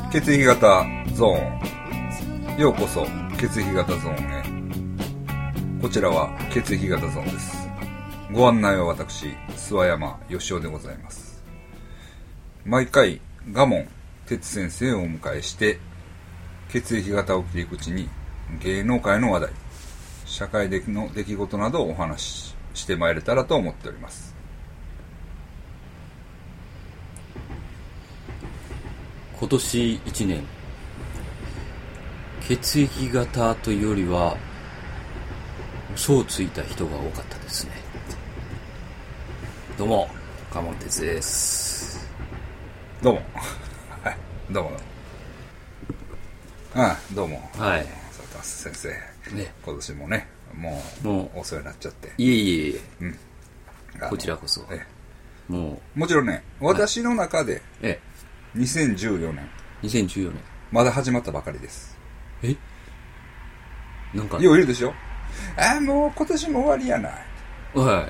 血液型ゾーン、ようこそ血液型ゾーンへ。こちらは血液型ゾーンです。ご案内は私、諏訪山義雄でございます。毎回賀門哲先生をお迎えして、血液型を切り口に芸能界の話題、社会的の出来事などをお話ししてまいれたらと思っております。 今年1年、血液型というよりは嘘をついた人が多かったですね。どうも、賀門哲です。 どうもはい、どうもどうも。 はい、 佐藤先生ね、 今年もね、もうお世話になっちゃって。 いえいえいえ、 うん、 こちらこそ。もちろんね、私の中で2014年、 2014年まだ始まったばかりです。 なんかよういるでしょ。もう今年も終わりやない。 はい、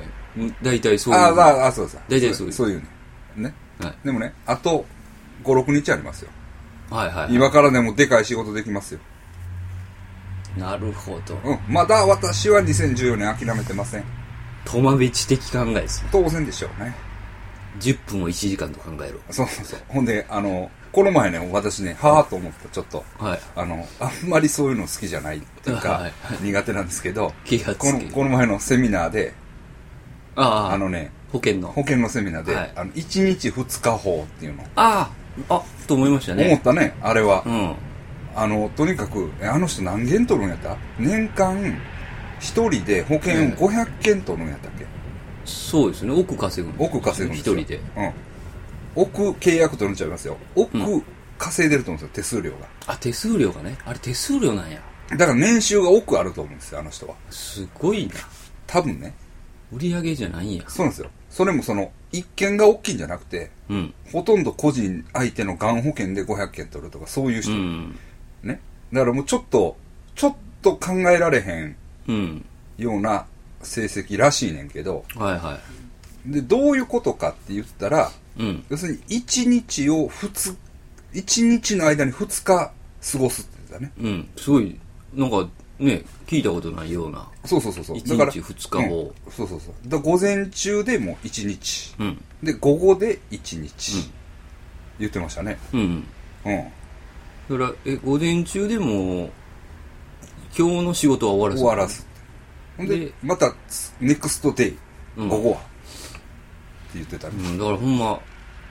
大体そういう。 そうです。 大体そういう。 そういうね。 はい、 でもね、あと5、6日ありますよ。 はいはい。 今からでもでかい仕事できますよ。 なるほど。 まだ私は2014年諦めてません。 トマベチ的考えですね。 当然でしょうね。 10分を1時間と考える。 そう。ほんで、この前ね、私ね、はぁと思った、ちょっと。 はい。 あんまりそういうの好きじゃないっていうか、 はい、 苦手なんですけど、この前のセミナーで、保険のセミナーで、1日2日法っていうの。 と思いましたね。 思ったね、あれは。 うん。 とにかく、あの人何件取るんやった？年間、一人で保険を500件取るんやったっけ？ そうですね、億稼ぐんですよ。一人で。 億契約取るんちゃいますよ。億稼いでると思うんですよ、手数料が。 手数料がね。あれ手数料なんや。 だから年収が億あると思うんですよ、あの人は。 すごいな。 多分ね。 売り上げじゃないんや。 そうなんですよ。それも一件が大きいんじゃなくて、ほとんど個人相手のがん保険で500件取るとか、そういう人。ね。だからもうちょっと考えられへんような成績らしいねんけど、で、どういうことかって言ったら、要するに1日の間に2日過ごすって言ってたね。 すごい、なんかね、聞いたことないような。 そう。 1日2日を。 そう。だから午前中でも1日。で、午後で1日。言ってましたね。 だから、午前中でも、今日の仕事は終わらず。 ほんで、また、ネクストデイ、午後は。って言ってたね。 だからほんま、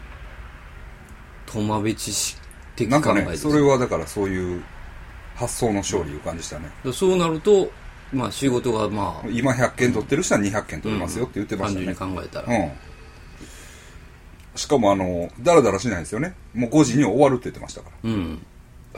トマベチ的考えです。 なんかね、それはだからそういう発想の勝利いう感じしたね。 そうなると、仕事が今100件取ってる人は200件取りますよって言ってましたね。 単純に考えたら。 しかもだらだらしないんですよね。もう5時に終わるって言ってましたから。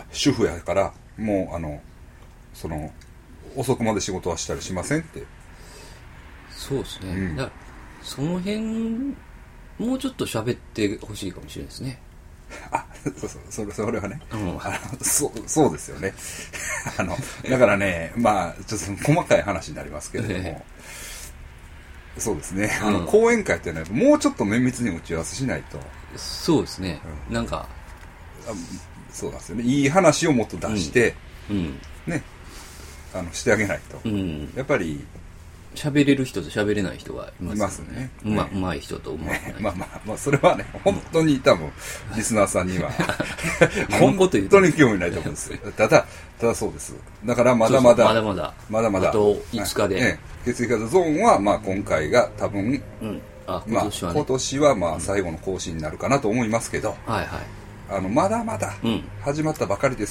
主婦やから、もう、遅くまで仕事はしたりしませんって。 そうですね。だからその辺、もうちょっと喋ってほしいかもしれないですね。 それはね。そうですよね。だからね、ちょっと細かい話になりますけれども、そうですね。講演会ってね、もうちょっと綿密に打ち合わせしないと。 そうですね。なんか、 そうなんですよね。いい話をもっと出して、ね、してあげないと。やっぱり、 喋れる人と喋れない人がいますね。 うまい人とうまくない。 それはね、本当に多分、リスナーさんには、 本当に興味ないと思うんですよ。ただそうです。だからまだまだ。 あと5日で。 血液型ゾーンは、今回が多分、今年は最後の更新になるかなと思いますけど、まだまだ始まったばかりです。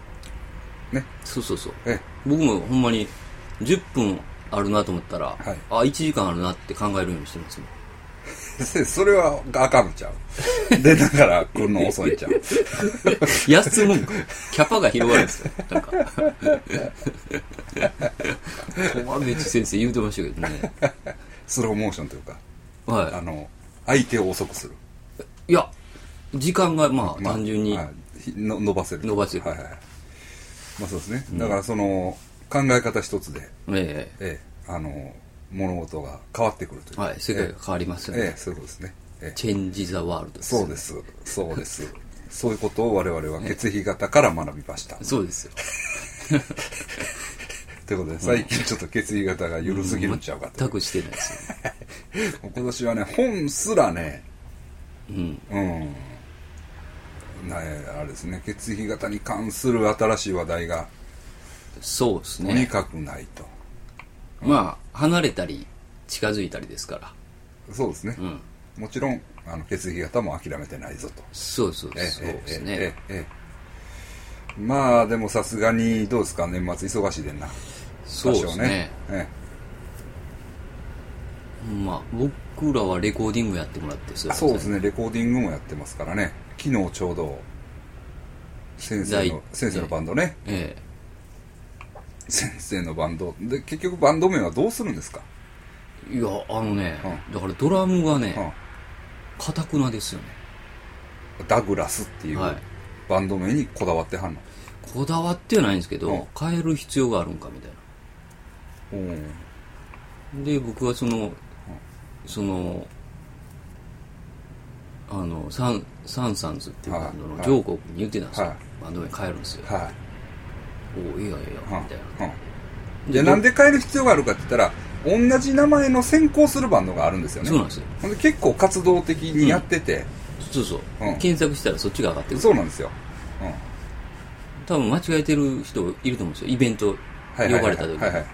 ね。 そう。僕もほんまに10分あるなと思ったら、1時間あるなって考えるようにしてますもん。 それはあかんちゃう。で、だから来るの遅いんちゃう。 休むんか。キャパが広がるんですよ。なんか。トマベチ先生言うてましたけどね。 スローモーションというか、相手を遅くする。 いや、時間が単純に伸ばせる。 そうですね。だから考え方一つで、物事が変わってくるという。 世界が変わりますよね。 そういうことですね。 チェンジ・ザ・ワールド。 そうです。 そういうことを我々は血液型から学びました。 そうですよ。 ということで、最近ちょっと血液型が緩すぎるんちゃうかと。 全くしてないですよね。 今年はね、本すらね、あれですね、血液型に関する新しい話題が、 そうですね。 とにかくないと。 まあ、離れたり、近づいたりですから。 そうですね。もちろん、血液型も諦めてないぞと。 そうですね。 まあ、でもさすがに、どうですか、年末忙しいでんな。 そうですね。まあ、僕らはレコーディングやってもらってそうですね、レコーディングもやってますからね。昨日ちょうど、先生のバンドね。先生のバンド。で、結局バンド名はどうするんですか？ いや、だからドラムがね、かたくなですよね。 ダグラスっていうバンド名にこだわってはんの？ こだわってはないんですけど、変える必要があるんかみたいな。で、僕はサンサンズっていうバンドのジョーコ君に言ってたんですよ。バンド名変えるんですよ。お、いいや、みたいな。 で、なんで変える必要があるかって言ったら、同じ名前の先行するバンドがあるんですよね。 そうなんですよ。 で結構活動的にやってて。 そう。検索したらそっちが上がってくる。 そうなんですよ。 多分間違えてる人いると思うんですよ。イベント呼ばれた時に。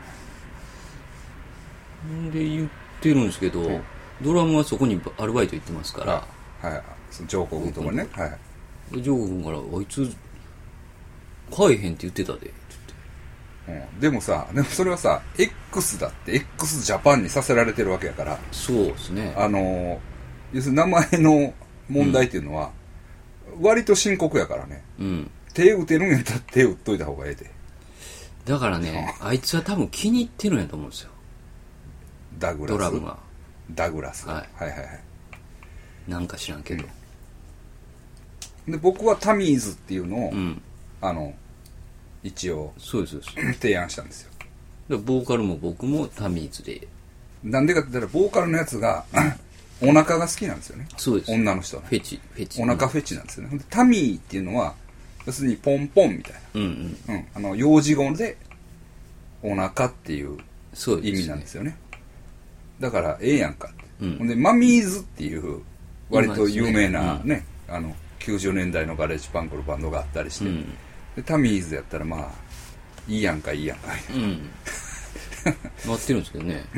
で、言ってるんですけど、ドラムはそこにアルバイト行ってますから。 ジョーコ君とかね。 ジョーコ君から、あいつ、変えへんって言ってたで。 でもさ、それはさ、X だって X ジャパンにさせられてるわけやから。 そうですね。 要するに名前の問題っていうのは、割と深刻やからね。手打てるんやったら手打っといた方がええで。 だからね、あいつは多分気に入ってるんやと思うんですよ。 ダグラス。 ドラムが。 ダグラス。 なんか知らんけど。 で、僕はタミーズっていうのを、一応、提案したんですよ。 でボーカルも僕もタミーズで。 なんでかって言ったら、ボーカルのやつが、お腹が好きなんですよね。 そうです。 女の人の。 フェチ。 お腹フェチなんですよね。タミーっていうのは、要するにポンポンみたいな。幼児語で、お腹っていう意味なんですよね。だから、ええやんかって。で、マミーズっていう、割と有名なね、90年代のガレージパンクのバンドがあったりして、でタミーズやったらまあ、いいやんか。なってるんですけどね。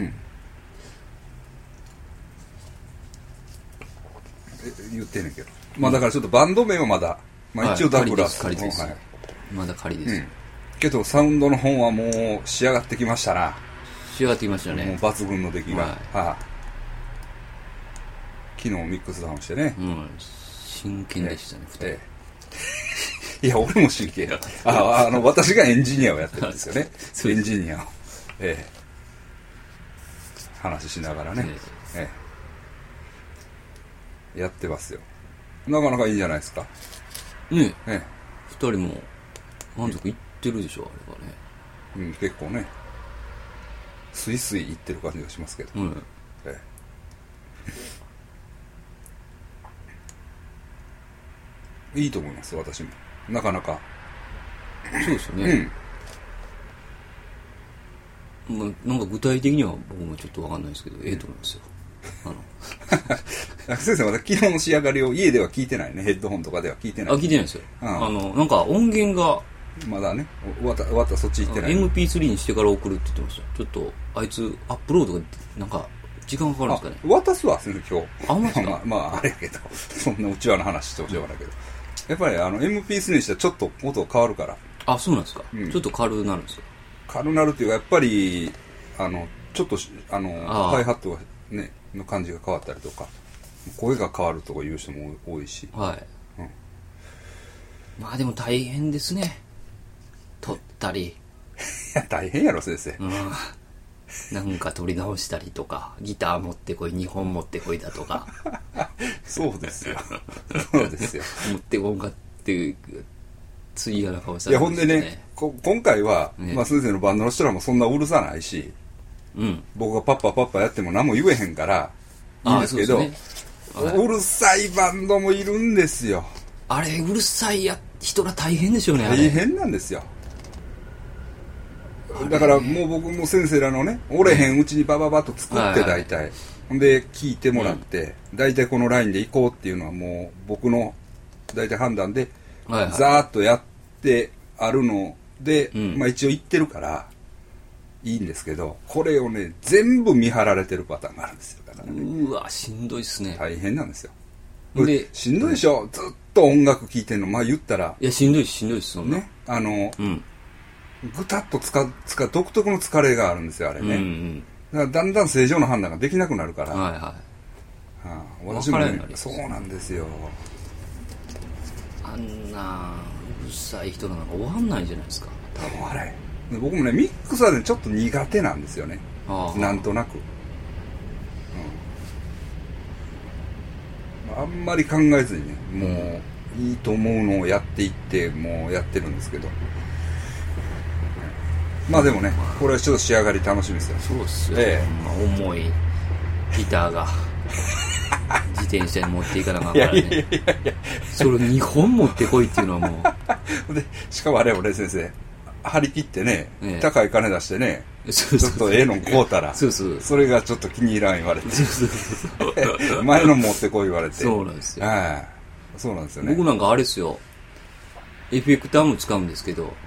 言ってんねんけど。まあだからちょっとバンド名はまだ、まあ一応ダグラス。 仮です。まだ仮です。 けどサウンドの本はもう仕上がってきましたな。 仕上がってきましたね。もう抜群の出来が。昨日ミックスダウンしてね。 真剣でしたね、2人。 いや、俺も真剣や。私がエンジニアをやってるんですよね。エンジニアを。話しながらね。やってますよ。なかなかいいんじゃないですか。 2人も満足いってるでしょ、あれはね。 結構ね。スイスイいってる感じがしますけど。いいと思います、私も。なかなか。 そうですよね。なんか具体的には僕もちょっとわかんないですけど、ええと思いますよ。 先生、まだ昨日の仕上がりを家では聞いてないね。ヘッドホンとかでは聞いてない。 聞いてないですよ。なんか音源が、 まだね、わたそっち行ってない。 MP3 にしてから送るって言ってました。ちょっと、あいつ、アップロードが、なんか、時間かかるんですかね。 渡すわ、先生、今日。 マジか。 まあ、あれやけど、そんなうちわの話してほしいわないけど。やっぱりMP3 にしたらちょっと音変わるから。 そうなんですか。ちょっと軽なるんですよ。 軽なるっていうか、やっぱり、ちょっと、ハイハットがね、の感じが変わったりとか、声が変わるとかいう人も多いし。まあでも大変ですね。撮ったり。 いや、大変やろ、先生。 なんか撮り直したりとか、ギター持ってこい、2本持ってこいだとか。 そうですよ。そうですよ。 持ってこんかっていう、ついやな顔されて、ね。いや、ほんでね、今回は、まあ先生のバンドの人らもそんなうるさないし、僕がパッパやっても何も言えへんから、いいんですけど、うるさいバンドもいるんですよ。 あれうるさい人が大変でしょうね。あれ大変なんですよ。だからもう僕も先生らのね、折れへんうちにバババッと作って大体、ほんで聞いてもらって、大体このラインで行こうっていうのはもう僕の大体判断でザーッとやってあるので、まあ一応言ってるからいいんですけど、これをね全部見張られてるパターンがあるんですよ。だからね、 うわしんどいっすね。 大変なんですよ。 でしんどいでしょ、ずっと音楽聴いてんの。まあ言ったらいやしんどいっすそんなね、ぐたっと独特の疲れがあるんですよ、あれね。だからだんだん正常な判断ができなくなるから。 はいはい。 私もね、そうなんですよ。 あんなうるさい人なんか終わんないじゃないですか。 多分あれ。僕もね、ミックスはね、ちょっと苦手なんですよね。なんとなく。あんまり考えずにね、もういいと思うのをやっていって、もうやってるんですけど。まあでもね、これはちょっと仕上がり楽しみですよ。 そうっすよ、重いギターが自転車に持っていかなかったらね。それ2本持ってこいっていうのはもうで、しかもあれ俺先生張り切ってね、高い金出してね、ちょっとええの買うたらそれがちょっと気に入らん言われて前の持ってこい言われて。 そうなんですよ。 そうなんですよね。 僕なんかあれですよ、エフェクターも使うんですけど、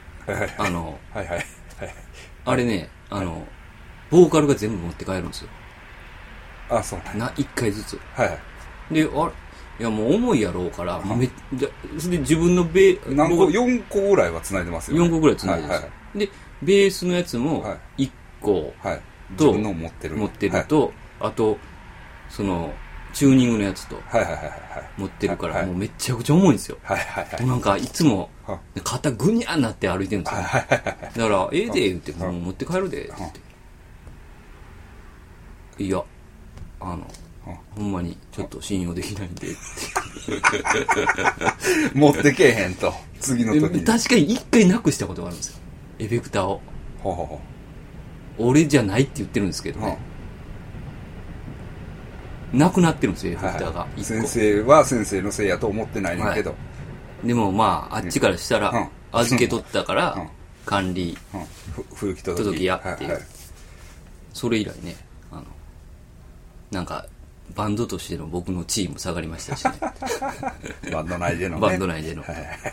あれね、ボーカルが全部持って帰るんですよ。 そう 1回ずつ。で、いやもう重いやろうから、それで自分の 4個ぐらいは繋いでますよね。 4個ぐらい繋いでます。で、ベースのやつも1個と、 自分の持ってると、あと、その、チューニングのやつと持ってるから、もうめちゃくちゃ重いんですよ。なんかいつも肩グニャーなって歩いてるんですよ。だからええで言って、もう持って帰るでって言って、いやほんまにちょっと信用できないんでって持ってけえへんと、次の時に。 確かに1回なくしたことがあるんですよ、エフェクターを。俺じゃないって言ってるんですけどね、なくなってるんですよ、エフェクターが。 先生は先生のせいやと思ってないねんけど、 でもまああっちからしたら預け取ったから管理不行き届きやっていう。それ以来ね、なんかバンドとしての僕の地位も下がりましたしね。 バンド内でのね。 バンド内での。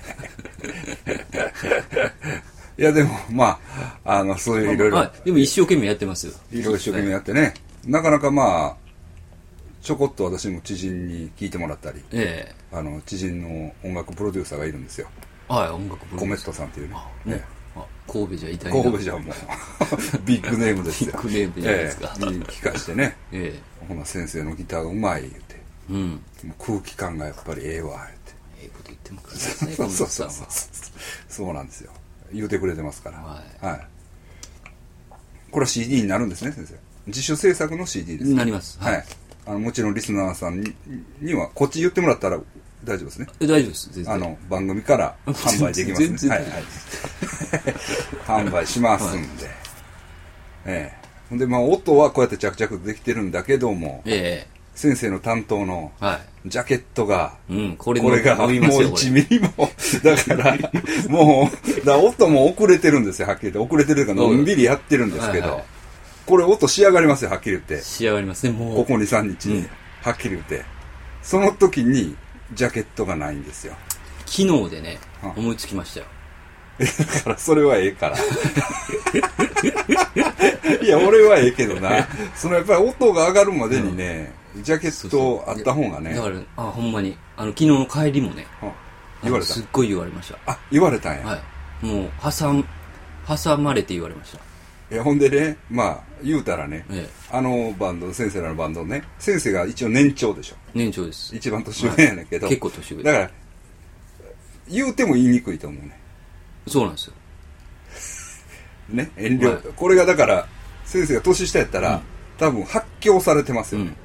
いやでもまあそういういろいろ。 でも一生懸命やってますよ。 いろいろ一生懸命やってね。なかなかまあちょこっと私も知人に聞いてもらったり、知人の音楽プロデューサーがいるんですよ。 音楽プロデューサー。 コメットさんっていうね。 神戸じゃいたいな。神戸じゃもうビッグネームですよ。 ビッグネームじゃないですか。 に聞かしてね。ほな先生のギターがうまい言うて。もう空気感がやっぱりええわ言うて。 ええこと言ってもください。 そうなんですよ。言うてくれてますから。これは CD になるんですね、先生。自主制作の CD です。 なります。 もちろんリスナーさんにはこっち言ってもらったら大丈夫ですね。 大丈夫です。全然番組から販売できますね。販売しますんで。ほんで音はこうやって着々できてるんだけども、先生の担当のジャケットが、これがもう1ミリもだからもう音も遅れてるんですよ。はっきり言って遅れてるからのんびりやってるんですけど、これ音仕上がりますよ。はっきり言って仕上がりますね。もうここ 2,3 日ではっきり言って、その時にジャケットがないんですよ。 昨日でね、思いつきましたよ。 だからそれはええからいや俺はええけどな、そのやっぱり音が上がるまでにね、ジャケットあった方がね。 だからほんまに昨日の帰りもね、 言われた。 すっごい言われました。 言われたんや。 もう挟まれて言われました。 ほんでね、まあ言うたらね、バンド、先生らのバンドね、先生が一応年長でしょ。 年長です。 一番年上やねんけど、 結構年上だから言うても言いにくいと思うね。 そうなんですよね、遠慮、これがだから先生が年下やったら、多分発狂されてますよね、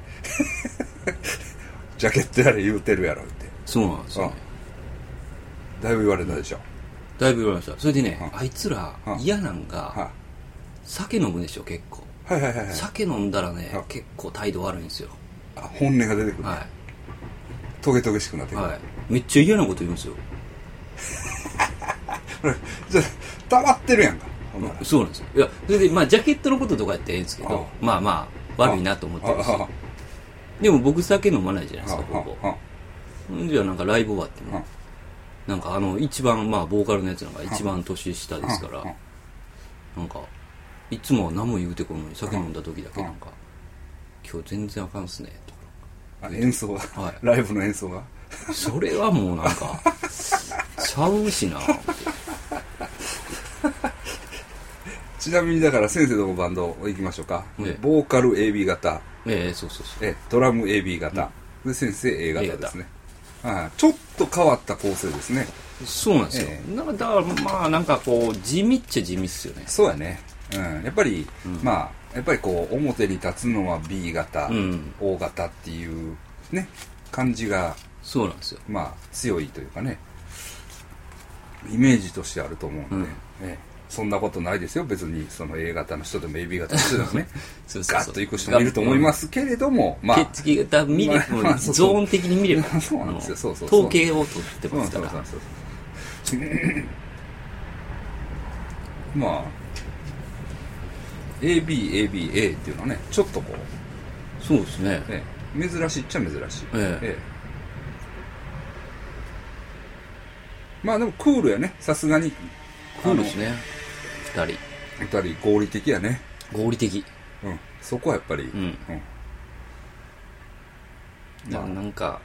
ジャケットやれ言うてるやろって。 そうなんですよ、 だいぶ言われたでしょ。 だいぶ言われました。それでね、あいつら嫌なんが、酒飲むでしょ結構。酒飲んだらね、結構態度悪いんですよ。 本音が出てくる、トゲトゲしくなってくる。 めっちゃ嫌なこと言うんですよ。 じゃあ溜まってるやんか。 そうなんですよ。いや、それで、まあ、ジャケットのこととかやっていいんですけど、まあまあ、悪いなと思ってるし。でも僕酒飲まないじゃないですか、ほぼ。じゃあなんかライブ終わっても、なんか一番、まあ、ボーカルのやつなんか一番年下ですから、なんか、いつもは何も言うてこんのに酒飲んだ時だけなんか、今日全然あかんっすね、とか。 演奏が、ライブの演奏が。 それはもうなんか、ちゃうしな、 ちなみにだから先生のバンド行きましょうか。ボーカル AB 型。 そうそうそう。 ドラム AB 型。で、先生 A 型ですね。ちょっと変わった構成ですね。 そうなんですよ。だからまあなんかこう、地味っちゃ地味っすよね。 そうやね。やっぱり、まあ、やっぱりこう、表に立つのは B 型、O 型っていうね、感じが、 そうなんですよ。 まあ、強いというかね、イメージとしてあると思うんで、そんなことないですよ。別にその A 型の人でも AB 型の人でもね、ガッと行く人もいると思いますけれども、 まあ、血液型見れば、ゾーン的に見れば、 そうなんですよ。そうそう。 統計を取ってますから。 まあ、ABABA っていうのはね、ちょっとこう、 そうですね。 珍しいっちゃ珍しい。まあでもクールやね、さすがに。 クールですね。 二人合理的やね。 合理的。 そこはやっぱり。 まあなんか、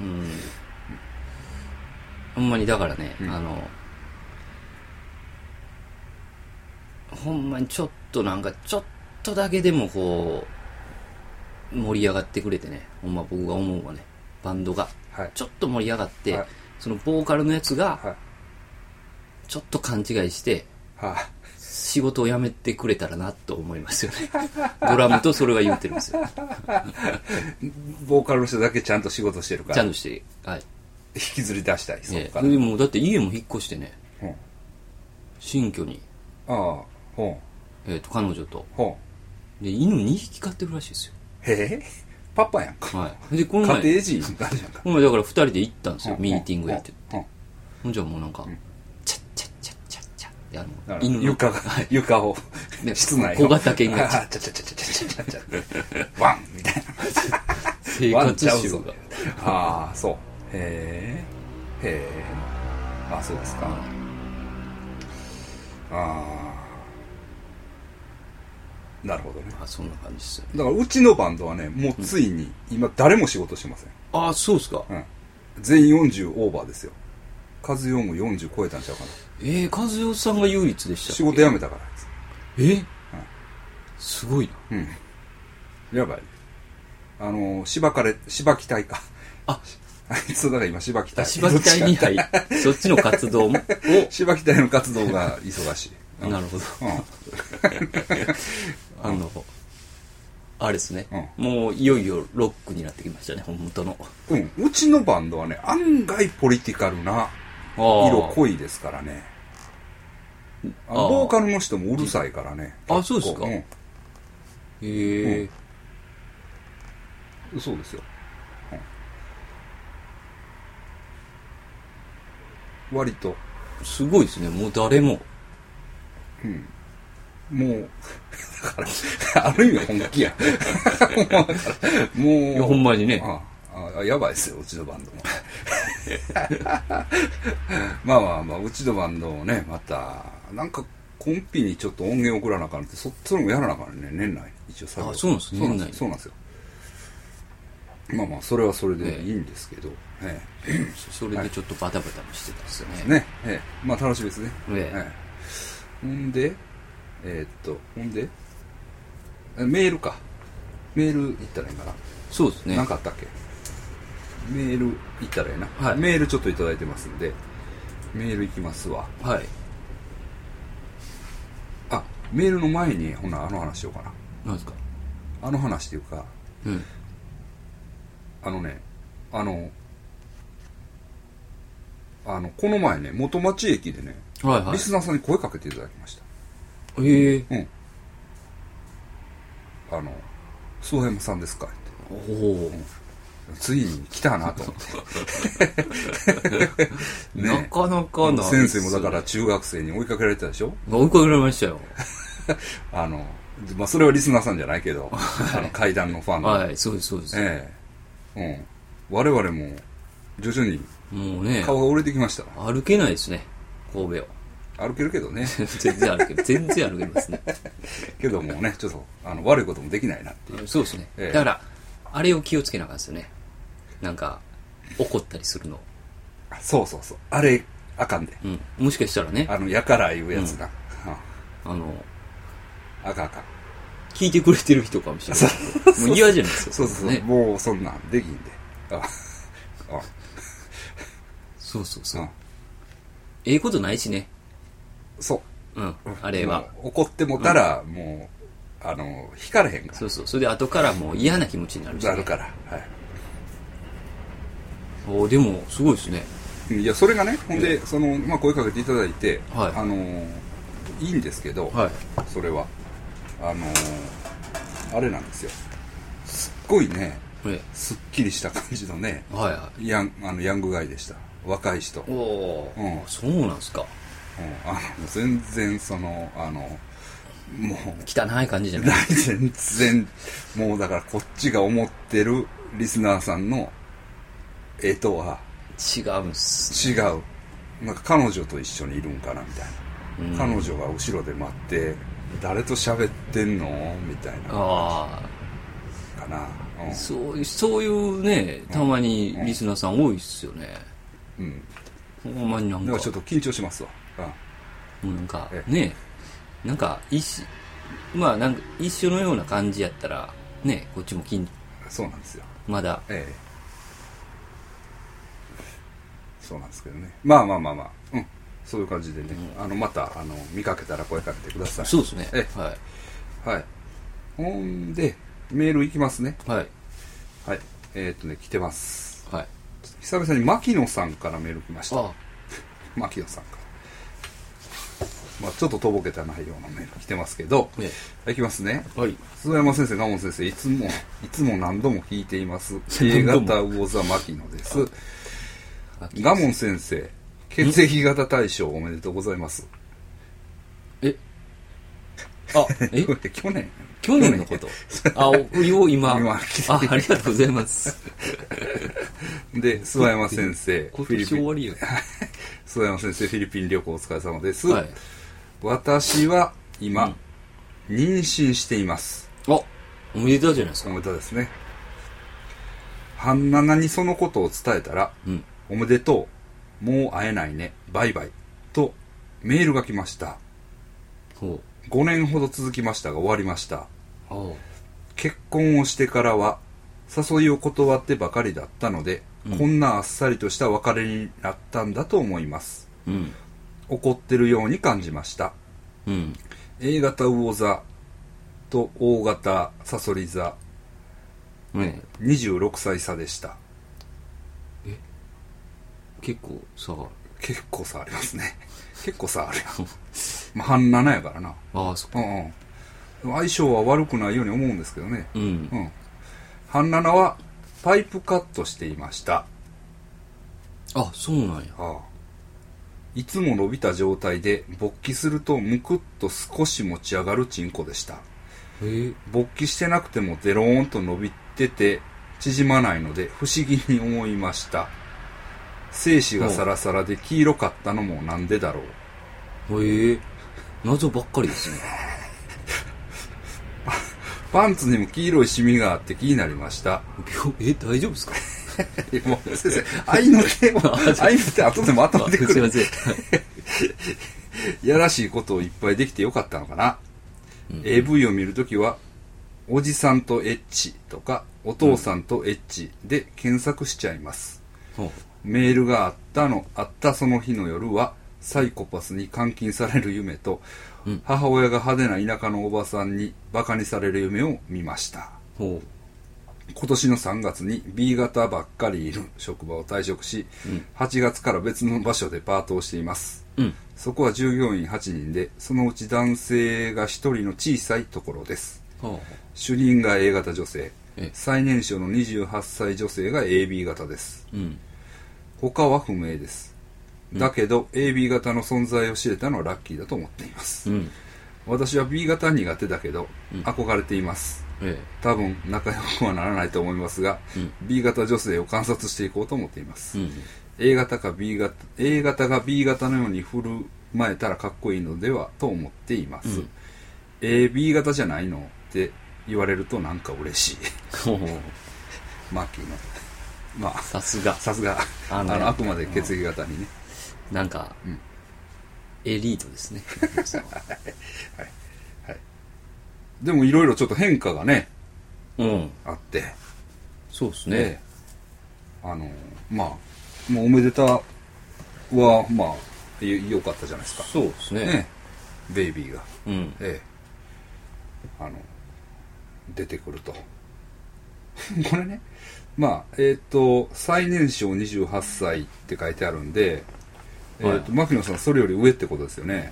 ほんまにだからね、ほんまにちょっとなんか、ちょっとだけでもこう、盛り上がってくれてね、ほんま僕が思うわね、バンドが。ちょっと盛り上がって、そのボーカルのやつが、ちょっと勘違いして、仕事を辞めてくれたらなと思いますよね。ドラムとそれは言ってるんですよ。 ボーカルの人だけちゃんと仕事してるから。 ちゃんとして、 引きずり出したい。 そうか。でもだって家も引っ越してね、新居に、彼女と、で、犬2匹飼ってるらしいですよ。 パパやんか。 で、この前、 家庭人かじゃんか。 この前だから2人で行ったんですよ、ミーティングやってて。ほんじゃもうなんか、チャッチャッチャッチャッチャッって犬の床を、室内を。 小型犬が、 チャッチャッチャッチャッチャッチャッワンみたいな。 生活習が。 ああ、そう。へえ。あ、そうですか。なるほどね。 そんな感じですよ。 だからうちのバンドはね、もうついに今誰も仕事してません。 そうですか。 全員40オーバーですよ。カズヨング40超えたんちゃうかな。 カズヨさんが唯一でしたっけ。 仕事辞めたからです。すごいな。 やばい。芝木隊か。あいつだから今芝木隊。 芝木隊に入り、そっちの活動も。 芝木隊の活動が忙しい。 なるほど。あれですね。もういよいよロックになってきましたね、本当の。 うちのバンドはね、案外ポリティカルな色濃いですからね。ボーカルの人もうるさいからね。 そうですか。 そうですよ。割と。 すごいですね、もう誰も。 もう、だから、ある意味本気や。もう。 いや、ほんまにね。 やばいですよ、うちのバンドも。まあ、うちのバンドをね、また、なんか、コンピにちょっと音源送らなあかんって、それもやらなあかんね、年内。一応作業。 そうなんです、年内。 そうなんですよ。まあ、それはそれでいいんですけど。 それでちょっとバタバタもしてたんですよね。 まあ、楽しみですね。ほんで、メールか。メール行ったらいいかな。 そうですね。 なんかあったっけ。メール行ったらいいな。メールちょっといただいてますんで、メール行きますわ。メールの前に、ほな、話しようかな。 何ですか。 話っていうか、この前ね、元町駅でね、リスナーさんに声かけていただきました。諏訪山さんですかって。 ついに来たなと思ってね、なかなかな先生もだから中学生に追いかけられてたでしょ。 追いかけられましたよ。 まあ、それはリスナーさんじゃないけど、階段のファンの。 はい、そうです、そうです。 我々も、徐々に、 もうね、 顔が折れてきました。 歩けないですね、神戸を。 歩けるけどね。 全然歩けますね。 けどもね、ちょっと、悪いこともできないなっていう。 そうですね。だから、あれを気をつけなあかんですよね。なんか、怒ったりするの。 そう。あれ、あかんで。 もしかしたらね。 やから言うやつな。あかん。 聞いてくれてる人かもしれない。もう嫌じゃないですか。 そう、ね。もうそんなんできんで。 そう。ええことないしね。 そう。 あれは。 怒ってもたら、もう、引かれへんから。 そう。それで後からもう嫌な気持ちになるし、ね。 なるから。 はい。でも、すごいですね。 いや、それがね、ほんで、まあ、声かけていただいて、 はい。 いいんですけど、 はい。 それは。あれなんですよ。すっごいね、すっきりした感じのね、ヤングガイでした。若い人。 そうなんですか。 全然もう汚い感じじゃない。 全然もうだからこっちが思ってるリスナーさんの絵とは違うんす、 ね、違う。なんか彼女と一緒にいるんかなみたいな、彼女が後ろで待って誰と喋ってんのみたいなかな、 そういうね、たまにリスナーさん多いっすよね。ほんまになんかちょっと緊張しますわ。 なんかね、なんかまあなんか一緒のような感じやったらね、こっちもそうなんですよ。 まだそうなんですけどね。まあ、そういう感じでね、また見かけたら声かけてください。 そうですね。 はい。ほんでメールいきますね。 はい。 来てます。 はい。 久々に牧野さんからメール来ました。牧野さんから。まあちょっととぼけた内容のメール来てますけど、いきますね。 はい。 諏訪山先生、賀門先生、いつも何度も聞いています。A 型魚座牧野です。賀門先生、血液型大賞おめでとうございます。 去年のこと。今。ありがとうございます。 で、諏訪山先生、 今年終わりよ。 諏訪山先生、フィリピン旅行お疲れ様です。私は今、妊娠しています。 おめでとうじゃないですか。 おめでとうですね。半七にそのことを伝えたら、おめでとう、もう会えないね、バイバイとメールが来ました。5年ほど続きましたが終わりました。結婚をしてからは誘いを断ってばかりだったので、こんなあっさりとした別れになったんだと思います。怒ってるように感じました。A 型魚座と O 型サソリ座、26歳差でした。 結構差ありますね。結構差あるやん。まあ半7やからな。 そっか。 相性は悪くないように思うんですけどね。半7はパイプカットしていました。 そうなんや。 いつも伸びた状態で勃起するとむくっと少し持ち上がるチンコでした。勃起してなくてもデローンと伸びてて縮まないので不思議に思いました。精子がサラサラで黄色かったのもなんでだろう。 謎ばっかりですね。 パンツにも黄色いシミがあって気になりました。 大丈夫ですか？ もう先生、愛の手後でも頭でくる。すいません。やらしいことをいっぱいできてよかったのかな。AV を見るときは、おじさんとエッチとか、お父さんとエッチで検索しちゃいます。メールがあったその日の夜は、サイコパスに監禁される夢と、母親が派手な田舎のおばさんにバカにされる夢を見ました。今年の3月に B 型ばっかりいる職場を退職し、8月から別の場所でパートをしています。そこは従業員8人で、そのうち男性が1人の小さいところです。 主任が A 型女性、最年少の28歳女性が AB 型です、他は不明です。だけど AB 型の存在を知れたのはラッキーだと思っています、私は B 型苦手だけど、憧れています、多分仲良くはならないと思いますが、B 型女性を観察していこうと思っています、A 型が B 型のように振る舞えたらかっこいいのではと思っています、B 型じゃないのって言われるとなんか嬉しいマッキーのまあさすがあくまで血液型にね、 なんか、エリートですねはい、はい、でもいろいろちょっと変化がね、あって、 そうですね、 まあもうおめでたはまあ良かったじゃないですか。 そうですね、 ベイビーが、出てくるとこれね、まあ最年少28歳って書いてあるんで、牧野さんそれより上ってことですよね。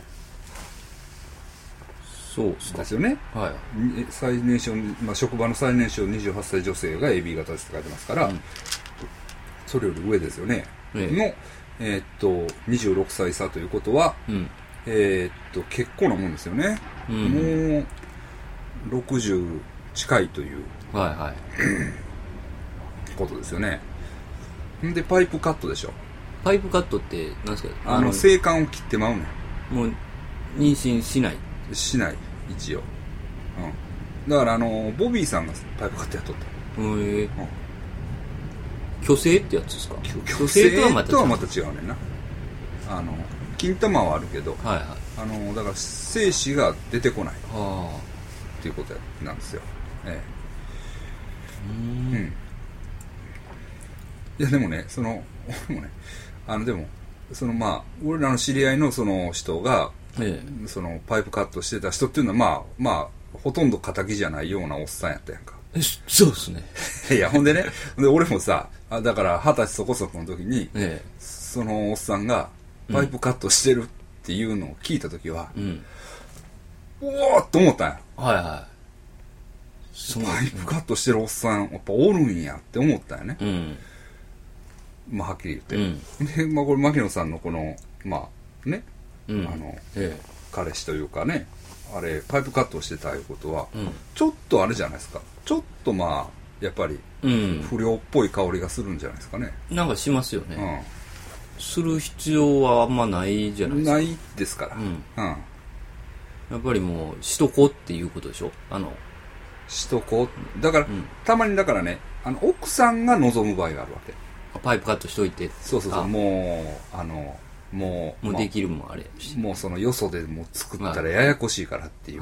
そうですよね、最年少、職場の最年少28歳女性が AB 型ですって書いてますから、それより上ですよね、の26歳差ということは、結構なもんですよね、もう60近いということですよね。でパイプカットでしょ。 パイプカットって何ですか？ 性感を切ってまうねん。 もう妊娠しない一応、だからボビーさんがパイプカットやっとった。 虚勢ってやつですか？ 虚勢とはまた違うねんな。金玉はあるけど、だから精子が出てこないっていうことなんですよ。いやでもね、俺もね、でも俺らの知り合いのその人が、そのパイプカットしてた人っていうのはまあほとんど敵じゃないようなおっさんやったやんか。 そうですね。 いやほんでね、俺もさ、だから20歳そこそこの時に、そのおっさんがパイプカットしてるっていうのを聞いた時は、おおっと思ったんや。パイプカットしてるおっさんやっぱおるんやって思ったんやね。はっきり言って、でこれ牧野さんのこのね、彼氏というかね、あれパイプカットしてたいうことは、ちょっとあれじゃないですか、ちょっとやっぱり不良っぽい香りがするんじゃないですかね。 なんかしますよね、する必要はあんまないじゃないですか。 ないですから、 やっぱりもうしとこっていうことでしょ。 しとこだから、たまにだからね、奥さんが望む場合があるわけ。 パイプカットしといて。 そうもうできるもんあれ。 もうそのよそでもう作ったらややこしいからっていう。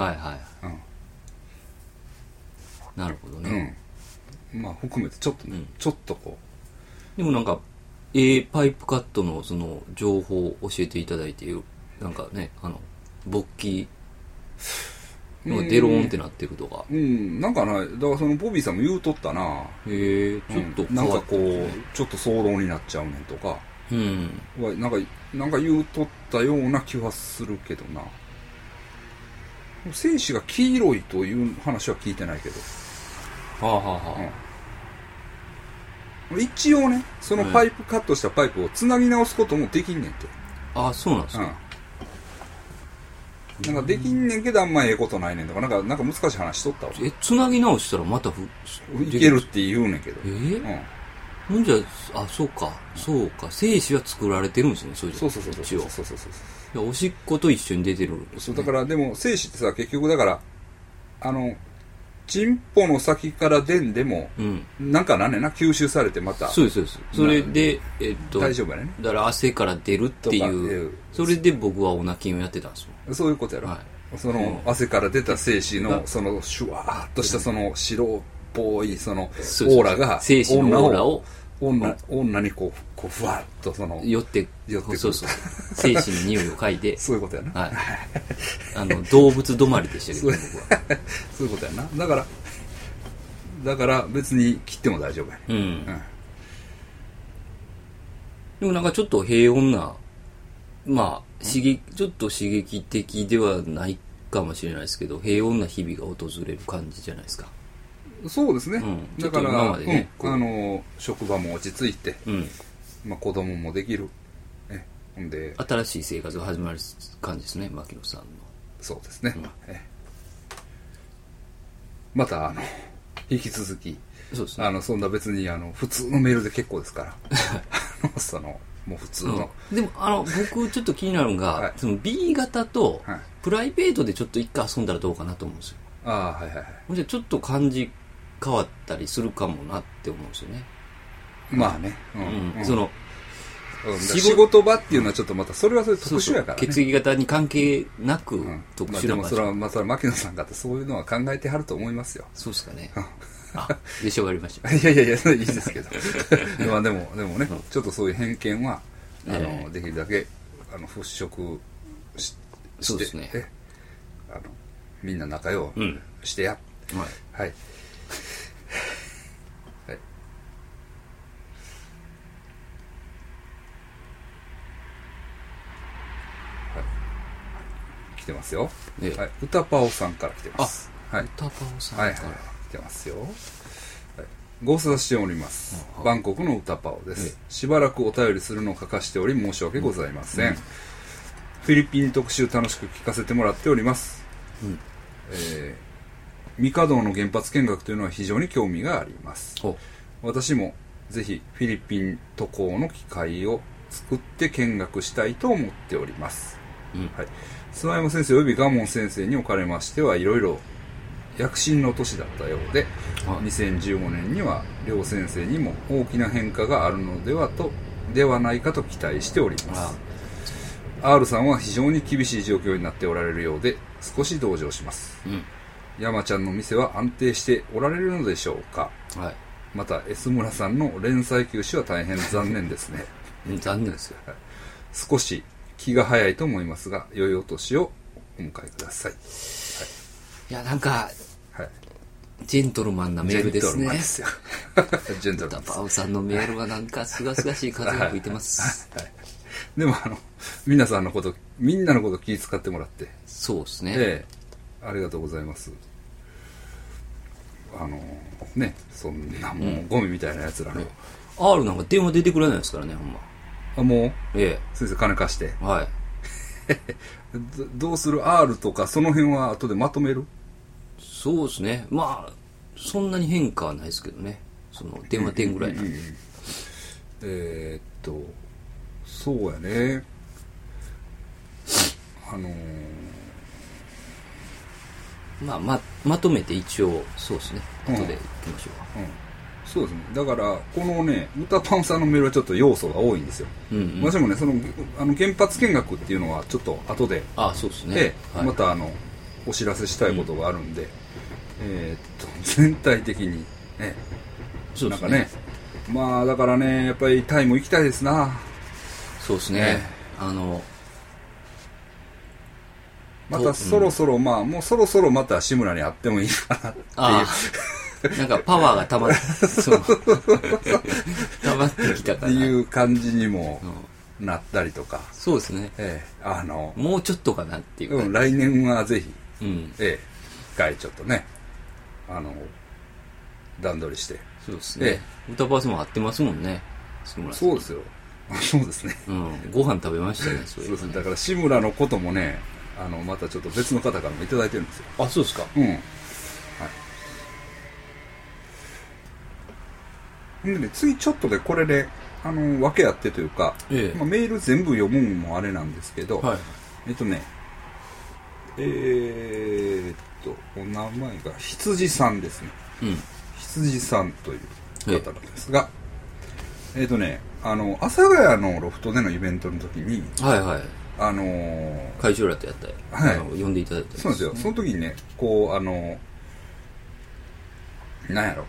なるほどね。 含めてちょっとこう。でもなんかパイプカットのその情報を教えていただいている、なんかね、勃起デローンってなってるとか。 なんかな、だからそのボビーさんも言うとったな。 ちょっとなんかこうちょっと騒動になっちゃうねんとか、なんか言うとったような気はするけどな。精子が黄色いという話は聞いてないけど。一応ね、そのパイプカットしたパイプをつなぎ直すこともできんねんて。 そうなんですか。 なんかできんねんけどあんまええことないねんとか、なんか難しい話しとったわ。 つなぎ直したらまたいけるって言うねんけど。 ほんじゃ、そうか、精子は作られてるんですね、そう。おしっこと一緒に出てる。 そう、だからでも精子ってさ、結局だから、チンポの先から出んでも、なんかなんねんな、吸収されてまた。 そうです。それで、 大丈夫やね。 だから汗から出るっていう、それで僕はオナキンをやってたんですよ。 そういうことやろ。その汗から出た精子の、そのシュワーっとしたその白っぽい、そのオーラが、 精子のオーラを、 女にこうふわっとその寄ってくる。そう精子の匂いを嗅いでそういうことやな。 動物止まりでしたけど、僕は。 そういうことやな。だから別に切っても大丈夫やね。 でもなんかちょっと平穏な、ちょっと刺激的ではないかもしれないですけど、平穏な日々が訪れる感じじゃないですか。 そうですね。だから、 今までね、 職場も落ち着いて、子供もできる。ほんで、 新しい生活が始まる感じですね、牧野さんの。 そうですね。また、引き続き、 そうですね。 そんな別に、普通のメールで結構ですから。もう普通の。 でも、僕ちょっと気になるのが、その B 型と、プライベートでちょっと一回遊んだらどうかなと思うんですよ。 はいはいはい。 じゃあちょっと感じ変わったりするかもなって思うんですよね。 まあね。 仕事場っていうのはちょっとまたそれはそれ特殊やからね。 血液型に関係なく特殊な場所。 でもそれは牧野さんかってそういうのは考えてはると思いますよ。 そうですかね。でしょうがありました。 いやいいいですけど。まあでもね、ちょっとそういう偏見はできるだけ払拭してそうですね。 みんな仲良くしてや。はい。来てますよ。歌パオさんから来てます。 歌パオさんから来てますよ。ご無沙汰しております。バンコクの歌パオです。しばらくお便りするのを書かしており申し訳ございません。フィリピン特集楽しく聞かせてもらっております。ミカドの原発見学というのは非常に興味があります。私もぜひフィリピン渡航の機会を作って見学したいと思っております。諏訪山先生および蒲門先生におかれましてはいろいろ躍進の年だったようで、2015年には両先生にも大きな変化があるのではないかと期待しております。R さんは非常に厳しい状況になっておられるようで少し同情します。山ちゃんの店は安定しておられるのでしょうか。また S 村さんの連載休止は大変残念ですね。 残念ですよ。 少し気が早いと思いますが良いお年をお迎えください。 いやなんか、ジェントルマンなメールですね。 ジェントルマンですよ。 歌パオさんのメールはなんかすがすがしい風が吹いてます。 でもみんなのこと気遣ってもらって。 そうですね。 ありがとうございます。そんなもうゴミみたいなやつらの。 R なんか電話出てくれないですからね、ほんま。 もう先生金貸して。どうする R とかその辺は後でまとめる？ そうですね。まあ、そんなに変化はないですけどね。その電話点ぐらいなんで。 そうやね。 まとめて一応、そうですね。後で行きましょうか。 そうですね。だから、このね、歌パンさんのメールはちょっと要素が多いんですよ。私もね、原発見学っていうのはちょっと後で、 そうですね。 またお知らせしたいことがあるんで、全体的に、なんかね、まあだからね、やっぱりタイも行きたいですな。 そうですね。 またそろそろ、もうそろそろまた志村に会ってもいいかなっていう。 なんかパワーがたまってきたから。 っていう感じにもなったりとか。 そうですね。もうちょっとかなっていう。 来年はぜひ、一回ちょっとね、段取りして。 そうですね。歌パースも会ってますもんね。 そうですよ。そうですね。 ご飯食べましたね、 そうですね。だから志村のこともね、またちょっと別の方からもいただいてるんですよ。 そうですか。 でね、次ちょっとでこれで、分け合ってというか、メール全部読むのもあれなんですけど、お名前が羊さんですね。羊さんという方なんですが、阿佐ヶ谷のロフトでのイベントの時に、 会長らとやった呼んでいただいて。 そうなんですよ。その時にね、なんやろ。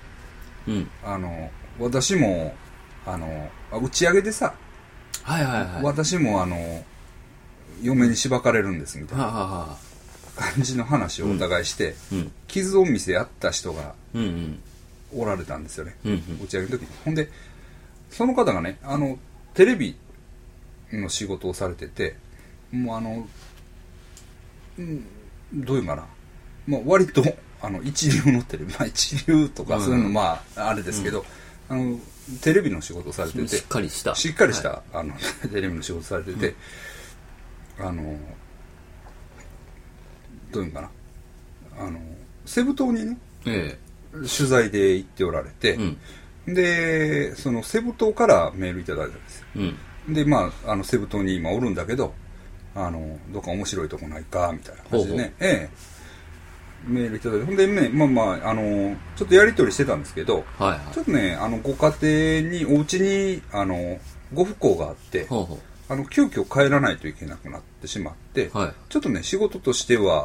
私も、打ち上げでさ、私も嫁にしばかれるんですみたいな感じの話をお互いして、傷を見せ合った人がおられたんですよね。打ち上げの時に。ほんで、その方がね、テレビの仕事をされてて、もうどういうかな、まあ、割と一流のテレビ、まあ、一流とかそういうのまああれですけど、テレビの仕事されてて、 しっかりした、 はい、テレビの仕事されてて、どういうのかな、セブ島にね、取材で行っておられて、でそのセブ島からメールいただいたんですよ、でまあセブ島に今おるんだけどどっか面白いとこないかみたいな感じでね、メールいただいて、ほんでね、まあまあちょっとやり取りしてたんですけど、ちょっとねご家庭にお家にご不幸があって、急遽帰らないといけなくなってしまって、ちょっとね仕事としては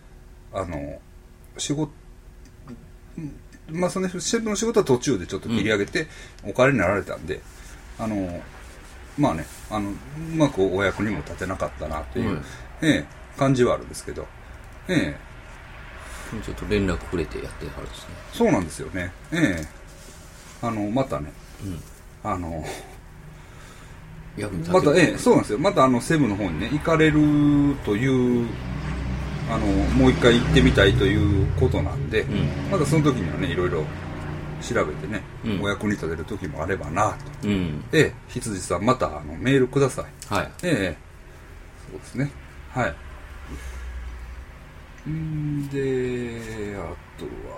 仕事まあそのシェフの仕事は途中でちょっと切り上げてお帰りになられたんで、まあねうまくお役にも立てなかったなという、感じはあるんですけど、 ちょっと連絡くれてやってはるんですね。 そうなんですよね。またね、またそうなんですよ。またセブの方にね行かれるというもう一回行ってみたいということなんで、またその時にはねいろいろ調べてね、お役に立てる時もあればなと。羊さんまたメールください。そうですね。はい。であとは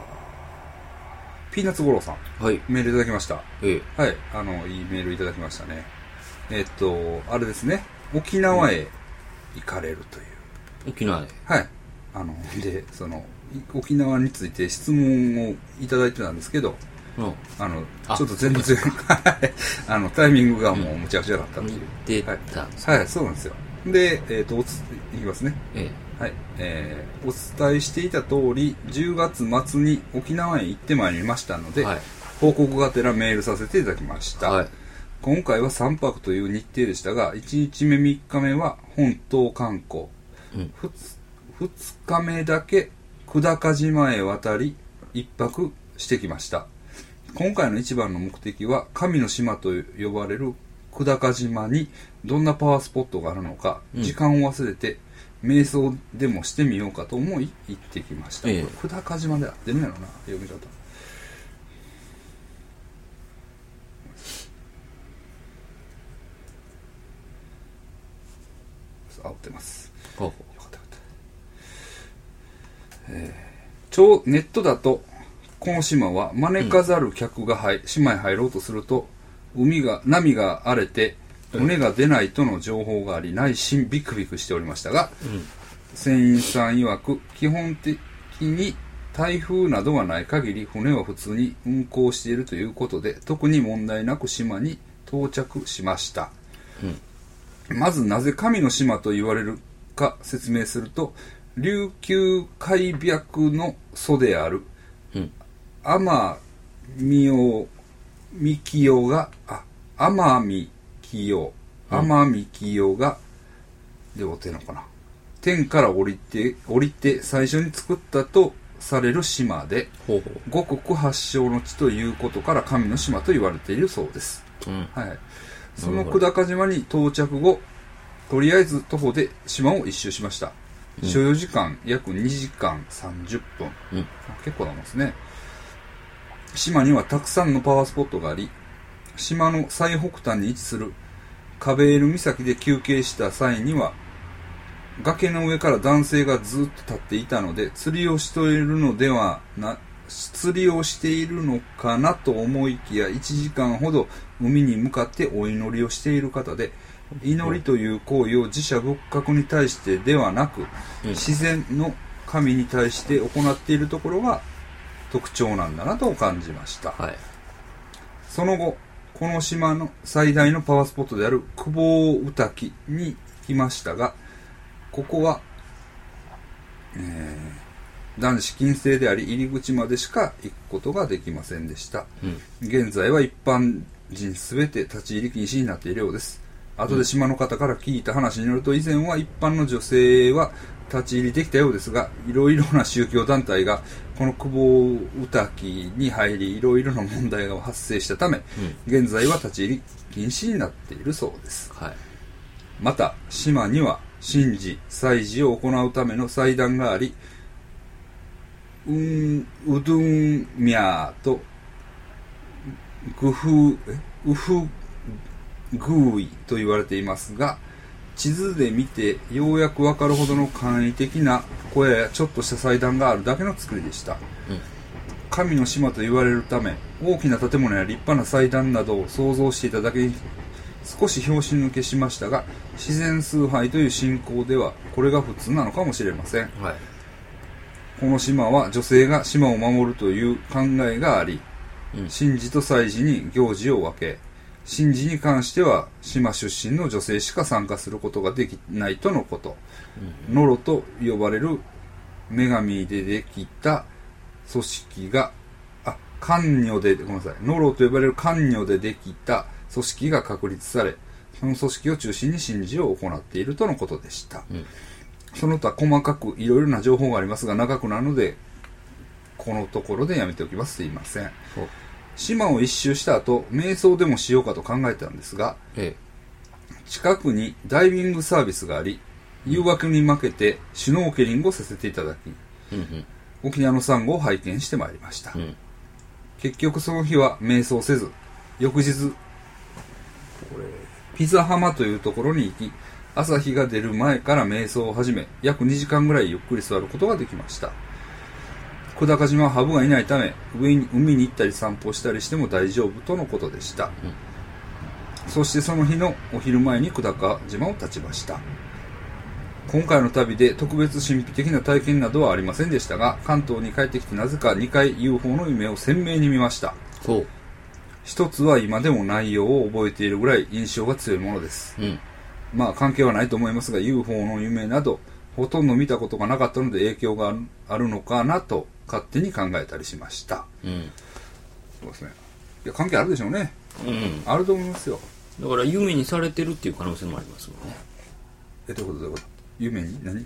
ピーナッツ五郎さん、メールいただきました。はい、いいメールいただきましたね。あれですね、沖縄へ行かれるという。 沖縄へ。 はい。でその沖縄について質問をいただいてたんですけど、ちょっと全然タイミングがもうむちゃくちゃだったっていう。 出たんですか。 はい、そうなんですよ。でいきますね。はい、お伝えしていた通り10月末に沖縄へ行ってまいりましたので、報告がてらメールさせていただきました。今回は3泊という日程でしたが、1日目3日目は本島観光、2日目だけ久高島へ渡り1泊してきました。今回の一番の目的は神の島と呼ばれる久高島にどんなパワースポットがあるのか、時間を忘れて瞑想でもしてみようかと思い行ってきました。久高島で合ってるんやろな、読み方。合ってます。よかったネットだとこの島は招かざる客が島へ入ろうとすると波が荒れて船が出ないとの情報があり、内心ビクビクしておりましたが、船員さん曰く基本的に台風などがない限り船は普通に運航しているということで、特に問題なく島に到着しました。まずなぜ神の島と言われるか説明すると、琉球海脈の祖である天海清がでおてのかな、天から降りて最初に作ったとされる島で、五穀発祥の地ということから神の島と言われているそうです。その久高島に到着後、とりあえず徒歩で島を一周しました。所要時間約2時間30分、結構なんですね。島にはたくさんのパワースポットがあり、島の最北端に位置するカベール岬で休憩した際には、崖の上から男性がずっと立っていたので、釣りをしているのかなと思いきや、1時間ほど海に向かってお祈りをしている方で、祈りという行為を自社仏閣に対してではなく、自然の神に対して行っているところが特徴なんだなと感じました。その後、この島の最大のパワースポットである久保宇滝に行きましたが、ここは、男子禁制であり、入り口までしか行くことができませんでした。現在は一般人すべて立ち入り禁止になっているようです。後で島の方から聞いた話によると、以前は一般の女性は立ち入りできたようですが、いろいろな宗教団体がこの久保宇滝に入り、いろいろな問題が発生したため、現在は立ち入り禁止になっているそうです。また島には神事、祭事を行うための祭壇があり、ウドゥンミャーとウフグーイと言われていますが、地図で見てようやくわかるほどの簡易的な小屋やちょっとした祭壇があるだけの作りでした。神の島と言われるため、大きな建物や立派な祭壇などを想像していただけに少し拍子抜けしましたが、自然崇拝という信仰ではこれが普通なのかもしれません。はい、この島は女性が島を守るという考えがあり、神事と祭事に行事を分け、神事に関しては島出身の女性しか参加することができないとのこと。ノロと呼ばれる女神でできた組織が、ノロと呼ばれる官女でできた組織が確立され、その組織を中心に神事を行っているとのことでした。その他細かくいろいろな情報がありますが長くなるのでこのところでやめておきます。すいません。島を一周した後瞑想でもしようかと考えたんですが、近くにダイビングサービスがあり、誘惑に負けてシュノーケリングをさせていただき、沖縄のサンゴを拝見してまいりました。結局その日は瞑想せず、翌日ピザ浜というところに行き、朝日が出る前から瞑想を始め、約2時間ぐらいゆっくり座ることができました。久高島はハブがいないため、海に行ったり散歩したりしても大丈夫とのことでした。そしてその日のお昼前に久高島を立ちました。今回の旅で特別神秘的な体験などはありませんでしたが、関東に帰ってきてなぜか2回 UFO の夢を鮮明に見ました。一つは今でも内容を覚えているぐらい印象が強いものです。まあ関係はないと思いますが UFO の夢などほとんど見たことがなかったので影響があるのかなと勝手に考えたりしました。そうですね。いや関係あるでしょうね。あると思いますよ。 だから夢にされてるっていう可能性もありますもんね。 どういうこと夢に何？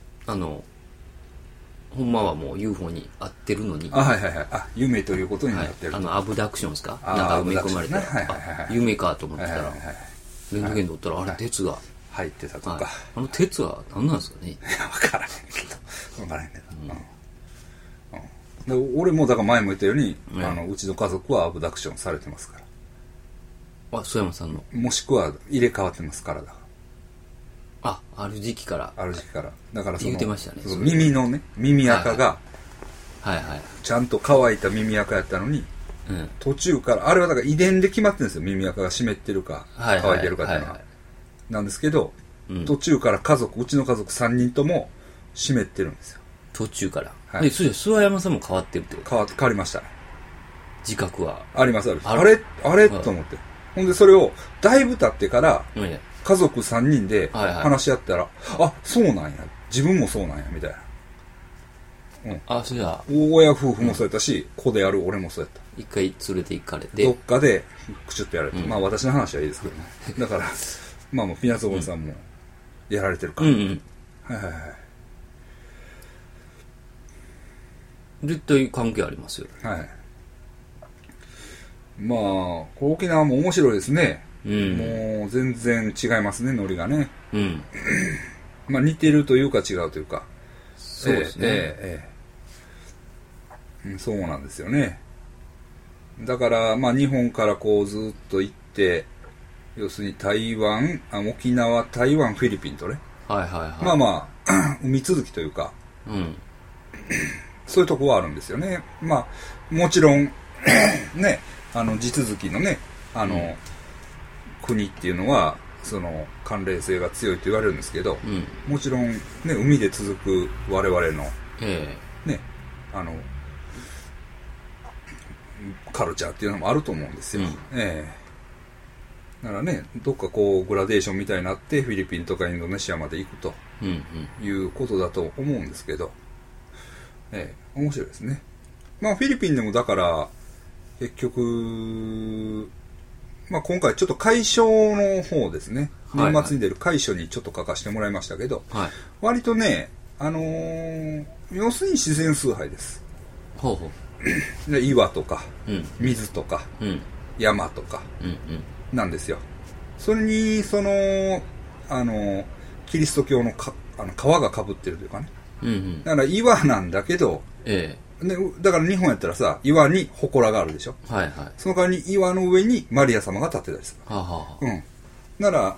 ほんまはもう UFO に合ってるのに。 夢ということになってる。 アブダクションですか？なんか埋め込まれて、夢かと思ってたら、レントゲンでおったらあれ鉄が入ってたとか。 鉄は何なんですかね？ 分からへんけど。俺もだから前も言ったように、うちの家族はアブダクションされてますから。 曽山さんの。 もしくは入れ替わってますからだ。 ある時期から。 だから言ってましたね。 耳のね、耳垢が、ちゃんと乾いた耳垢やったのに、途中から、あれはだから遺伝で決まってるんですよ。耳垢が湿ってるか、乾いてるかっていうのは。なんですけど、途中からうちの家族3人とも湿ってるんですよ。 途中から。それじゃ諏訪山さんも変わってるってこと？ 変わりましたね。 自覚は？ あります。あれと思って。ほんでそれを、だいぶ経ってから、家族3人で話し合ったら、そうなんや。自分もそうなんや、みたいな。 それじゃあ。 親夫婦もそうやったし、子である俺もそうやった。 一回連れて行かれて。 どっかで、くちゅっとやられて。私の話はいいですけどね。だから、もうピナツオンさんも、やられてるから。 絶対関係ありますよ。 沖縄も面白いですね。もう全然違いますね、ノリがね。似てるというか違うというか。 そうですね。 そうなんですよね。だから日本からこうずっと行って、要するに沖縄、台湾、フィリピンとね。海続きというか、そういうとこはあるんですよね。もちろんね、地続きのね、国っていうのはその関連性が強いと言われるんですけど、もちろんね海で続く我々の、ねカルチャーっていうのもあると思うんですよ。だからねどっかこうグラデーションみたいになってフィリピンとかインドネシアまで行くということだと思うんですけど、面白いですね。フィリピンでもだから結局今回ちょっと海書の方ですね。年末に出る海書にちょっと書かせてもらいましたけど、割とね、要するに自然崇拝です。岩とか、水とか、山とか、なんですよ。それに、キリスト教の皮がかぶってるというかね。 うんうん。 だから岩なんだけど、ね、だから日本やったらさ、岩に祠があるでしょ。 はいはい。 その代わりに岩の上にマリア様が立ってたりする。 はあはあ。 うん。なら、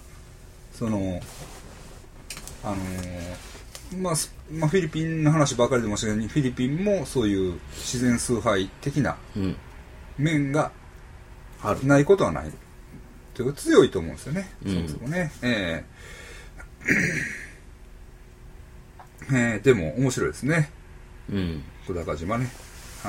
まあ、フィリピンの話ばかりでもしれないように、フィリピンもそういう自然崇拝的な面がないことはない。というか強いと思うんですよね。そもそもね。でも面白いですね。 うん。 小高島ね。はい。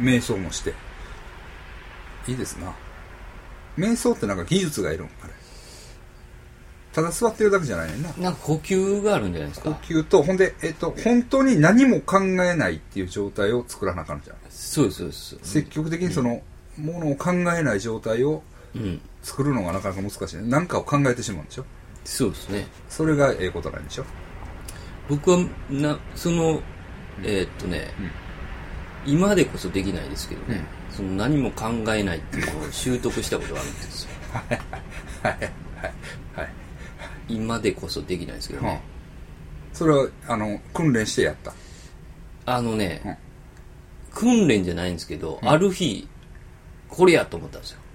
瞑想もして。いいですな。瞑想ってなんか技術がいるんあれ。ただ座ってるだけじゃないねんな。 なんか呼吸があるんじゃないですか。 呼吸と、ほんで、本当に何も考えないっていう状態を作らなあかんじゃん。 そうです、そうです。 積極的にその、ものを考えない状態を作るのがなかなか難しいね。何かを考えてしまうんでしょ。 そうですね。 それがええことなんでしょ。 僕は今でこそできないですけどね、その何も考えないっていうのを習得したことがあるんですよ。今でこそできないですけどね。 それは訓練してやった。 訓練じゃないんですけど、ある日これやと思ったんですよ。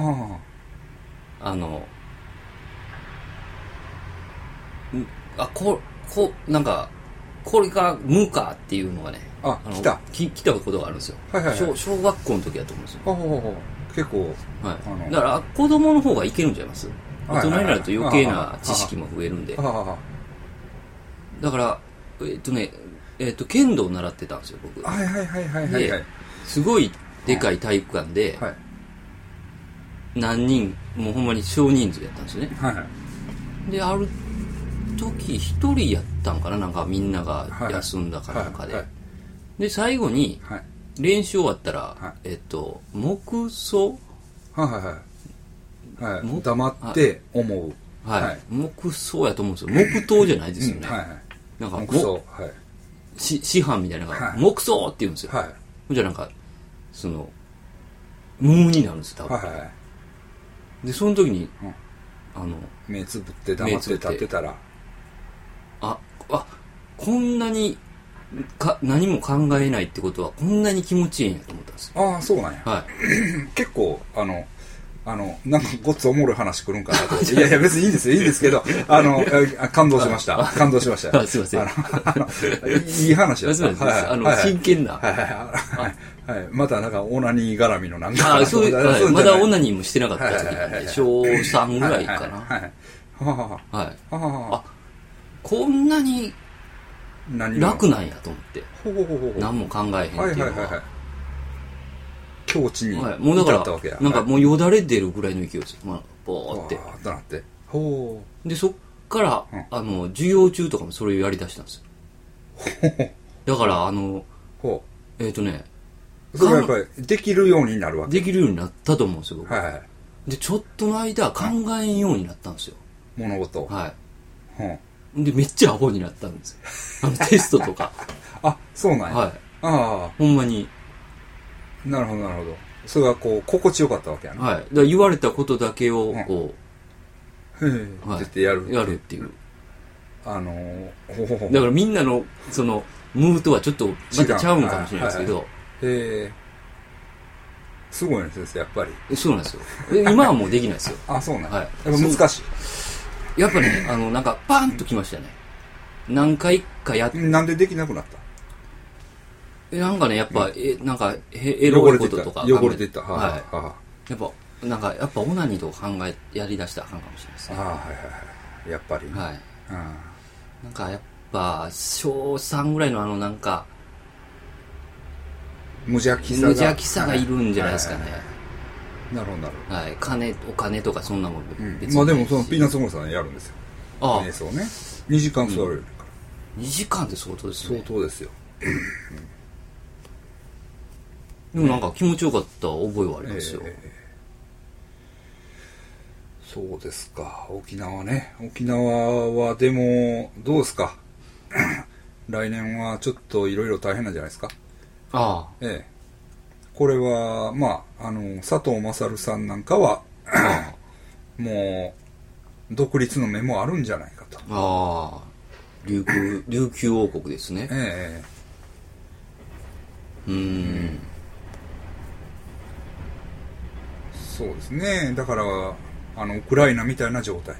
なんかこれが無かっていうのがね、来たことがあるんですよ。小学校の時だと思うんですよ。 結構、 はい。だから子供の方がいけるんちゃいます？大人になると余計な知識も増えるんで。だから剣道を習ってたんですよ、僕。すごいでかい体育館で、何人、もうほんまに少人数やったんですよね。で、ある時一人やったんかな、なんかみんなが休んだかなんかで。で、最後に、練習終わったら、黙想？ 黙って思う。 黙想やと思うんですよ。黙祷じゃないですよね。なんか、 黙想。 師範みたいなのが、黙想って言うんですよ。じゃあなんか、無になるんですよ、多分。で、その時に、 目つぶって黙って立ってたら、 こんなに何も考えないってことはこんなに気持ちいいんやと思ったんですよ。 ああ、そうなんや。結構なんかごっつおもろい話来るんかなと思って。いやいや、別にいいんですよ。いいんですけど、感動しました。感動しました。 すいません。 いい話だった。 真剣な。 またなんかオナニー絡みのなんか。 まだオナニーもしてなかった時なんで、小3ぐらいかな。こんなに楽なんやと思って。何も考えへんっていうのは。 境地に至ったわけや。なんかもうよだれ出るぐらいの勢いですよ。ボーって。で、そっから、授業中とかもそれをやり出したんですよ。だから、 それはやっぱりできるようになるわけ。 できるようになったと思うんですよ、僕。で、ちょっとの間考えんようになったんですよ。 物事。 で、めっちゃアホになったんですよ。テストとか。 そうなんや。 ほんまに。 なるほど、なるほど。それが心地よかったわけやな。 だから言われたことだけを、 ってやるっていう。 だからみんなの、ムーとはちょっと、またちゃうんかもしれないですけど。 すごいですね、やっぱり。 そうなんですよ。今はもうできないですよ。 そうなんや。やっぱ難しい。 やっぱね、なんか、パンときましたね。何回かやって。 なんでできなくなった？ なんかね、やっぱ、なんか、エロいこととか。 汚れていった。 やっぱ、オナニーとかやり出したらあかんかもしれないですね。 やっぱり。 なんか、やっぱ、小3ぐらいのなんか、 無邪気さがいるんじゃないですかね。 なるほど、なるほど。 お金とかそんなもん別に。まあでも、ピーナッツモールさんやるんですよ。瞑想ね。2時間座れるから。 2時間って相当ですね。 相当ですよ。 でもなんか気持ちよかった覚えはありますよ。 そうですか。沖縄ね。沖縄はでも、どうですか。来年はちょっといろいろ大変なんじゃないですか。これは、まあ、佐藤勝さんなんかは、も独立の目もあるんじゃないかと。 ああ、琉球王国ですね。 そうですね。だからウクライナみたいな状態。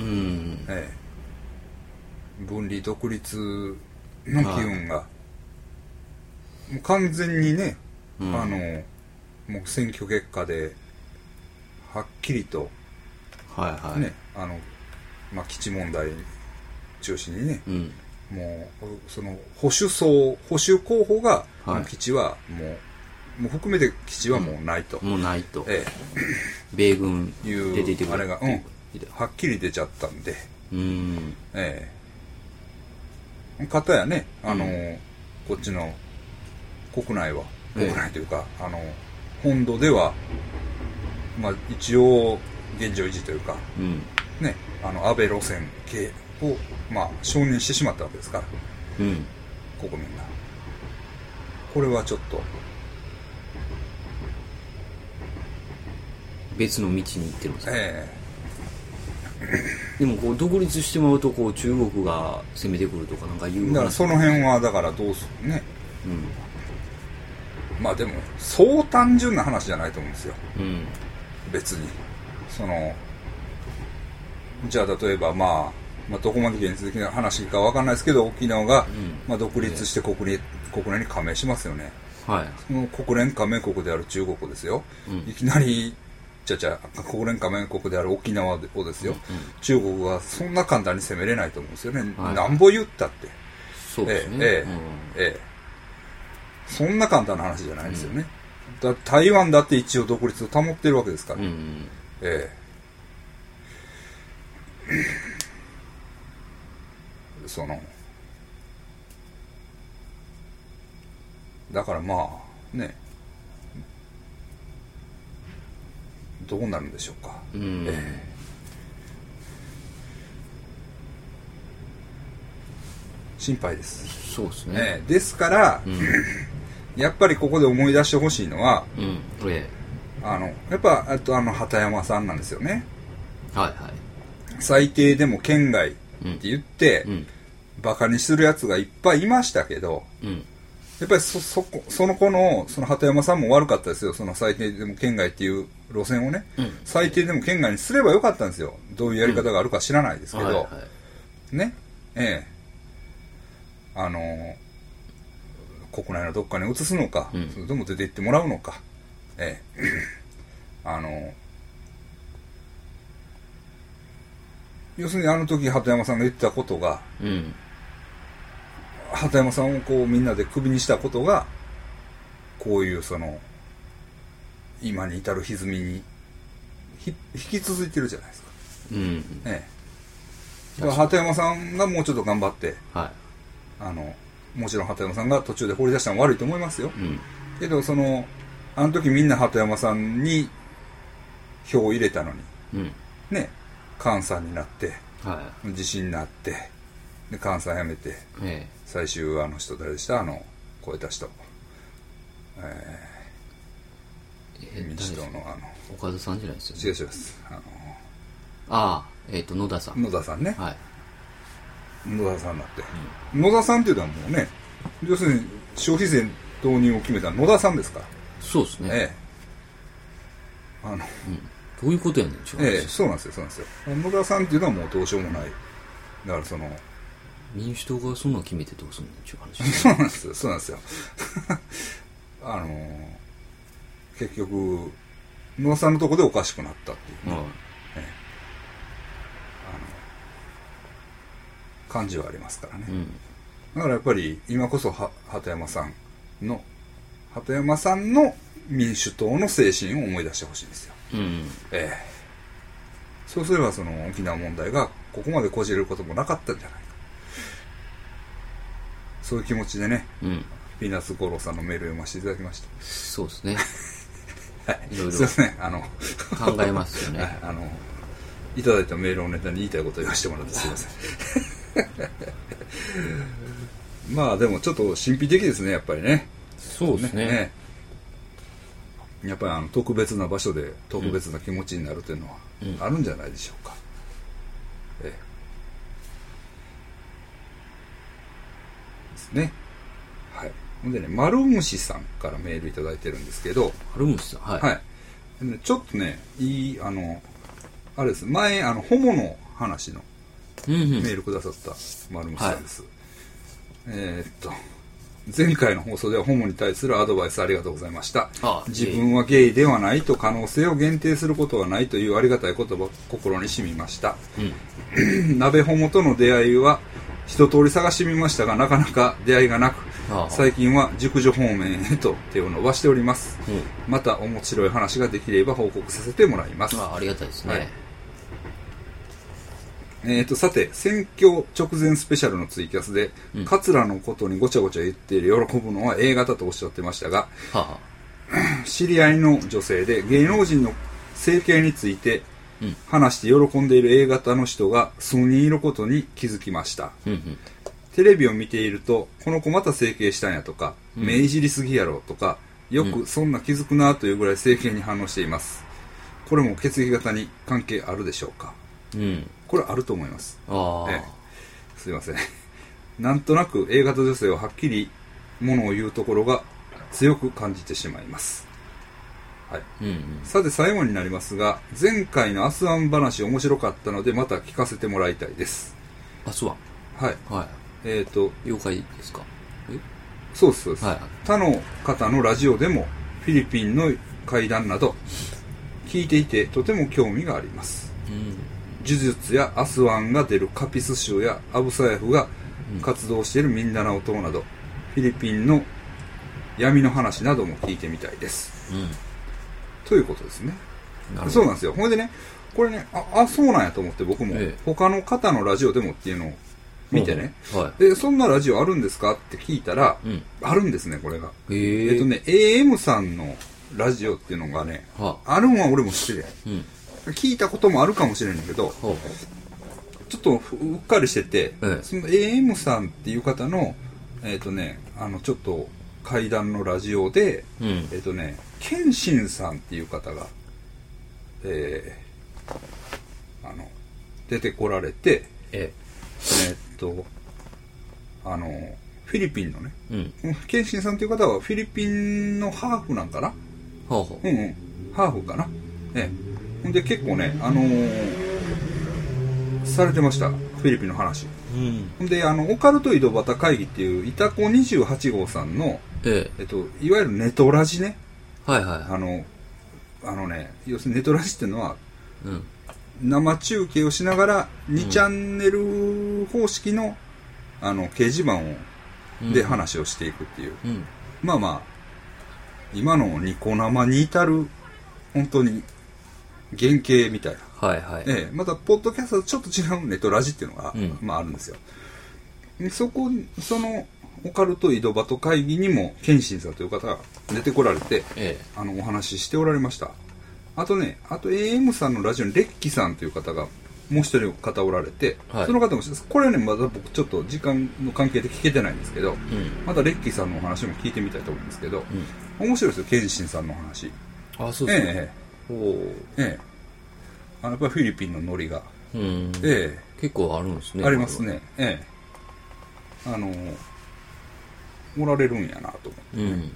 分離独立の機運が、もう完全にね、もう選挙結果ではっきりと、ね、基地問題中心にね、もうその保守候補が、基地はもう含めて基地はもうないと、 もうないと、米軍で出てくるあれが、はっきり出ちゃったんで、かたやね、こっちの国内というか、本土では、まあ一応現状維持というか、ね、安倍路線系を、まあ承認してしまったわけですから、国民が。これはちょっと別の道に行ってるんですか。でもこう独立してもらうとこう中国が攻めてくるとかなんかいう、 だからその辺はだからどうするね、まあでもそう単純な話じゃないと思うんですよ、別にじゃあ例えば、まあどこまで現実的な話かわかんないですけど、沖縄が、まあ、独立して国連に加盟しますよね。その国連加盟国である中国ですよ、いきなり国連加盟国である沖縄をですよ、中国はそんな簡単に攻めれないと思うんですよね、なんぼ言ったって。 そうですね。 そんな簡単な話じゃないですよね。台湾だって一応独立を保ってるわけですから。だからまあね、どうなるんでしょうか。心配です。 そうですね。 ですから、やっぱりここで思い出してほしいのは、やっぱ畑山さんなんですよね。最低でも県外って言って、バカにするやつがいっぱいいましたけど、やっぱりその子のその畑山さんも悪かったですよ。その最低でも県外っていう路線をね、最低でも県外にすればよかったんですよ。どういうやり方があるか知らないですけど、ね、国内のどっかに移すのか、それとも出て行ってもらうのか、要するにあの時畑山さんが言ったことが、畑山さんをこうみんなでクビにしたことがこういう今に至る歪みに引き続いてるじゃないですか。だから畑山さんがもうちょっと頑張って、もちろん畑山さんが途中で放り出したのは悪いと思いますよ、けどあの時みんな畑山さんに票を入れたのに、ね、関西になって、地震になってで関西辞めて、最終人誰でした？超えた人、民主党の岡田さんじゃないですよね。 違うです野田さん。 野田さんね。野田さんになって、野田さんっていうのはもうね、要するに消費税導入を決めた野田さんですから。 そうですね。どういうことやねん。 そうなんですよ。野田さんっていうのはもうどうしようもない。だから民主党がそんなの決めてどうすんのっていう話。 そうなんですよ。結局野田さんのとこでおかしくなったっていう、感じはありますからね。だからやっぱり今こそ畑山さんの民主党の精神を思い出してほしいんですよ。そうすれば沖縄問題がここまでこじれることもなかったんじゃないか、そういう気持ちでね、ピーナッツ五郎さんのメールを読ませていただきました。 そうですね。 いろいろ考えますよね。 いただいたメールをネタに言いたいことを言わせてもらってすいません。まあでもちょっと神秘的ですね、やっぱりね。 そうですね。 やっぱり特別な場所で特別な気持ちになるというのはあるんじゃないでしょうか。 ですね。はい。ほんでね、丸虫さんからメールいただいてるんですけど、 丸虫さん、はい。 はい。ちょっとね、あれです。前、ホモの話のメールくださった丸虫さんです。はい、前回の放送ではホモに対するアドバイスありがとうございました。自分はゲイではないと可能性を限定することはないというありがたい言葉、心に染みました。鍋ホモとの出会いは一通り探してみましたが、なかなか出会いがなく、最近は熟女方面へと手を伸ばしております。また面白い話ができれば報告させてもらいます。 ありがたいですね。はい、 さて、選挙直前スペシャルのツイキャスで、桂のことにごちゃごちゃ言っている喜ぶのは A 型とおっしゃってましたが、知り合いの女性で芸能人の整形について話して喜んでいる A 型の人が数人いることに気づきました。テレビを見ていると、この子また整形したんやとか、目いじりすぎやろとか、よくそんな気づくなというぐらい整形に反応しています。これも血液型に関係あるでしょうか。これあると思います。すいません。なんとなく A 型女性ははっきりものを言うところが強く感じてしまいます。はい。さて最後になりますが、前回のアスワン話面白かったのでまた聞かせてもらいたいです。 アスワン？ はい。 はい。妖怪ですか？ そうです、そうです。他の方のラジオでもフィリピンの怪談など聞いていてとても興味があります。呪術やアスワンが出るカピス州やアブサヤフが活動しているミンダナオ島など、フィリピンの闇の話なども聞いてみたいです。ということですね。そうなんですよ。ほんでね、これね、そうなんやと思って僕も、他の方のラジオでもっていうのを見てね、そんなラジオあるんですかって聞いたら、あるんですね、これが。AM さんのラジオっていうのがね、あるんは俺も知ってるやん。聞いたこともあるかもしれんけど、ちょっとうっかりしてて、その AM さんっていう方の、ちょっと怪談のラジオで、謙信さんっていう方が、出てこられて、フィリピンのね、謙信さんっていう方はフィリピンのハーフなんかな、ハーフかな、ほんで結構ね、されてました、フィリピンの話。ほんで、オカルト井戸端会議っていう、イタコ28号さんの、いわゆるネトラジね。要するにネトラジっていうのは、生中継をしながら、2チャンネル方式の、掲示板で話をしていくっていう。まあまあ、今のニコ生に至る、本当に、原型みたいな。またポッドキャストとちょっと違うネトラジっていうのが、あるんですよ。そのオカルト井戸端会議にも謙信さんという方が出てこられて、お話ししておられました。あと AM さんのラジオにレッキさんという方がもう一人方おられて、その方もこれはね、まだ僕ちょっと時間の関係で聞けてないんですけど、またレッキさんのお話も聞いてみたいと思うんですけど、面白いですよ、謙信さんのお話。 そうですね。 やっぱりフィリピンのノリが、 結構あるんですね。 ありますね。おられるんやなと思って、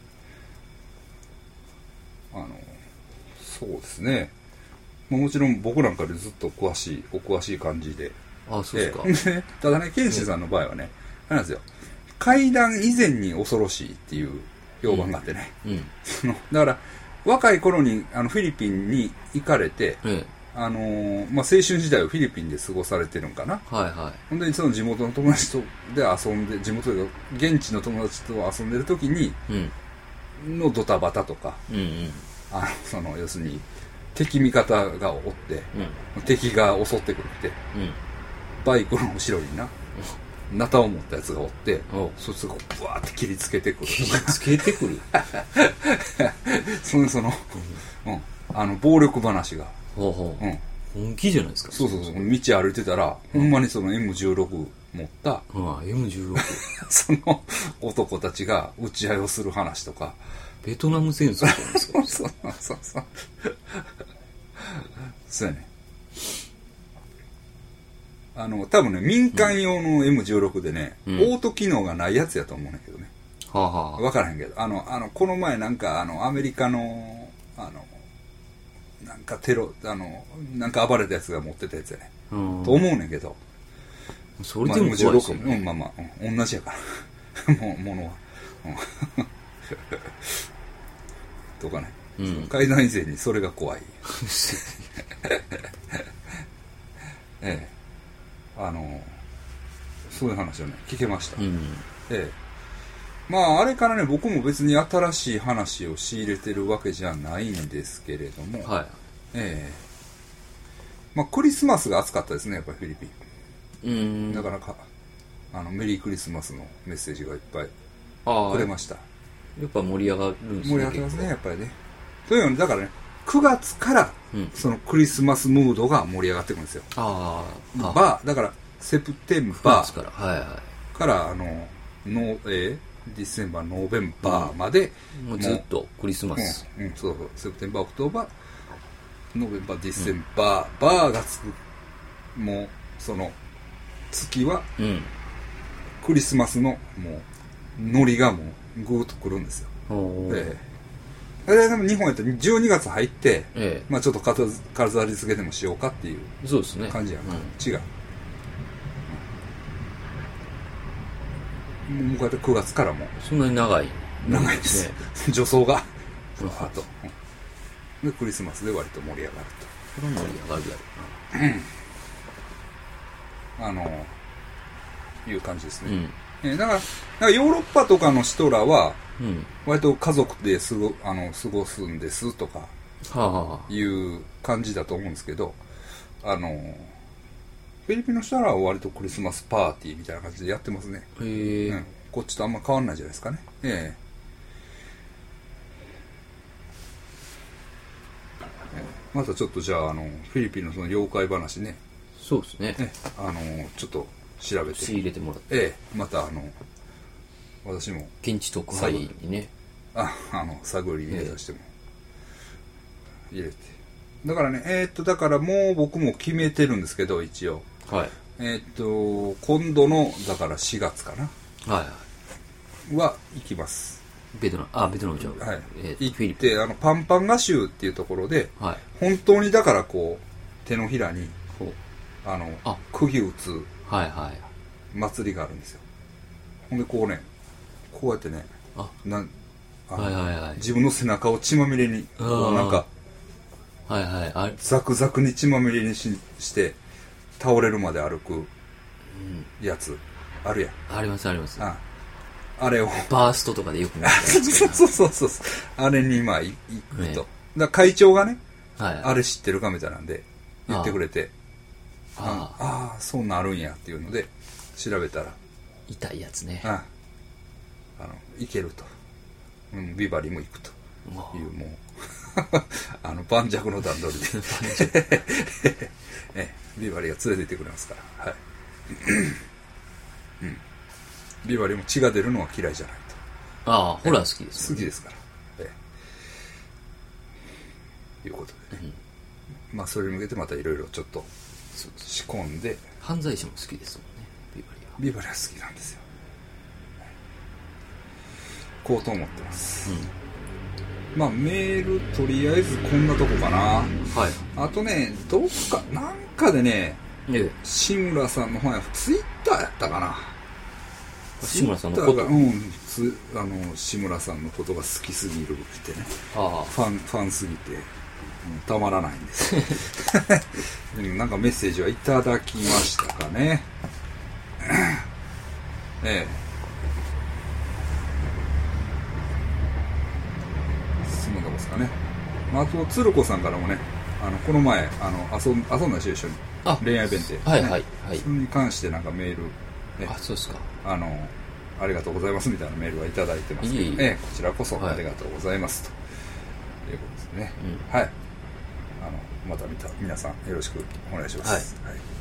そうですね。もちろん僕なんかでずっとお詳しい感じで。 そうですか。 ただね、謙信さんの場合はね、なんですよ。怪談以前に恐ろしいっていう評判があってね。だから、若い頃にフィリピンに行かれて、青春時代をフィリピンで過ごされてるんかな。ほんで、その地元の友達とで遊んで、地元で現地の友達と遊んでる時に、のドタバタとか、要するに、敵味方がおって、敵が襲ってくるって、バイクの後ろにナタを持ったやつがおって、そいつがブワーって切りつけてくる。 切りつけてくる暴力話が。 本気じゃないですか。 そう。道歩いてたら、ほんまにその M16 持った、 M16 その男たちが撃ち合いをする話とか。 ベトナム戦争じゃないですか。 そうやね。 多分ね、民間用の M16 でね、オート機能がないやつやと思うんだけどね。わからへんけど、この前なんか、アメリカの、なんかなんか暴れたやつが持ってたやつやね。と思うねんけど。 それでも怖いですよね。 まあまあ、同じやから。ものは。とかね。階段以前にそれが怖い。ええ。そういう話をね、聞けました。ええ。まあ、あれからね、僕も別に新しい話を仕入れてるわけじゃないんですけれども、 はい。 ええ。まあ、クリスマスが暑かったですね、やっぱりフィリピン。なかなか、メリークリスマスのメッセージがいっぱいくれました。 やっぱ盛り上がるんですね。 盛り上がってますね、やっぱりね。というように、だからね、9月から、そのクリスマスムードが盛り上がってくるんですよ。だから、セプテンバーから、ディセンバー、ノーベンバーまで、 もうずっとクリスマス。 そうそう。セプテンバー、オクトーバー、ノーベンバー、ディセンバー、バーがつく、もう、その、月は、クリスマスの、もう、ノリがもう、ぐーっとくるんですよ。でも日本やったら12月入って、まあちょっと飾り付けでもしようかっていう感じやんか。違う。もうこうやって9月からもそんなに長いです。助走が。あと。で、クリスマスで割と盛り上がると。 それは盛り上がるやろ。 いう感じですね。だからヨーロッパとかの人らは、割と家族で過ごすんですとか、いう感じだと思うんですけど、フィリピンの人らは割とクリスマスパーティーみたいな感じでやってますね。こっちとあんま変わんないじゃないですかね。またちょっとじゃあ、フィリピンのその妖怪話ね。 そうですね。 ちょっと調べて。 仕入れてもらって。 また私も。 現地特派員にね。 探り入れさせても。入れて。だからね、だからもう僕も決めてるんですけど、一応。 はい。 今度の、だから4月かな。は、行きます。 ベトナムじゃん。 はい。行って、パンパンガ州っていうところで、本当にだからこう、手のひらに、釘打つ、祭りがあるんですよ。ほんでこうね、こうやってね、自分の背中を血まみれに、なんか、ザクザクに血まみれにして倒れるまで歩くやつあるやん。 ありますあります。 あれをバーストとかでよく見る。 そうあれに今行くと。だ会長がね、あれ知ってるかみたいなんで言ってくれて、そうなるんやっていうので調べたら痛いやつね。 行けると。ビバリーも行くというもう。盤石の段取りでビバリーが連れて行ってくれますから、ビバリーも血が出るのは嫌いじゃないと。 ホラー好きです、 好きですから、いうことでね、まあそれに向けてまたいろいろちょっと仕込んで。 犯罪者も好きですもんね、 ビバリーは好きなんですよ。こうと思ってます。まあメールとりあえずこんなとこかな。あとね、どっかなんかでね、志村さんの本やツイッターやったかな。 志村さんのこと、 志村さんのことが好きすぎるってね、ファンすぎて、たまらないんですなんかメッセージはいただきましたかね。そんなとこですかね。あと鶴子さんからもね、この前遊んだでしょ、一緒に恋愛弁定、それに関してなんかメール、 そうですか。 ありがとうございますみたいなメールはいただいてますけど、こちらこそありがとうございますということですね。また皆さんよろしくお願いします。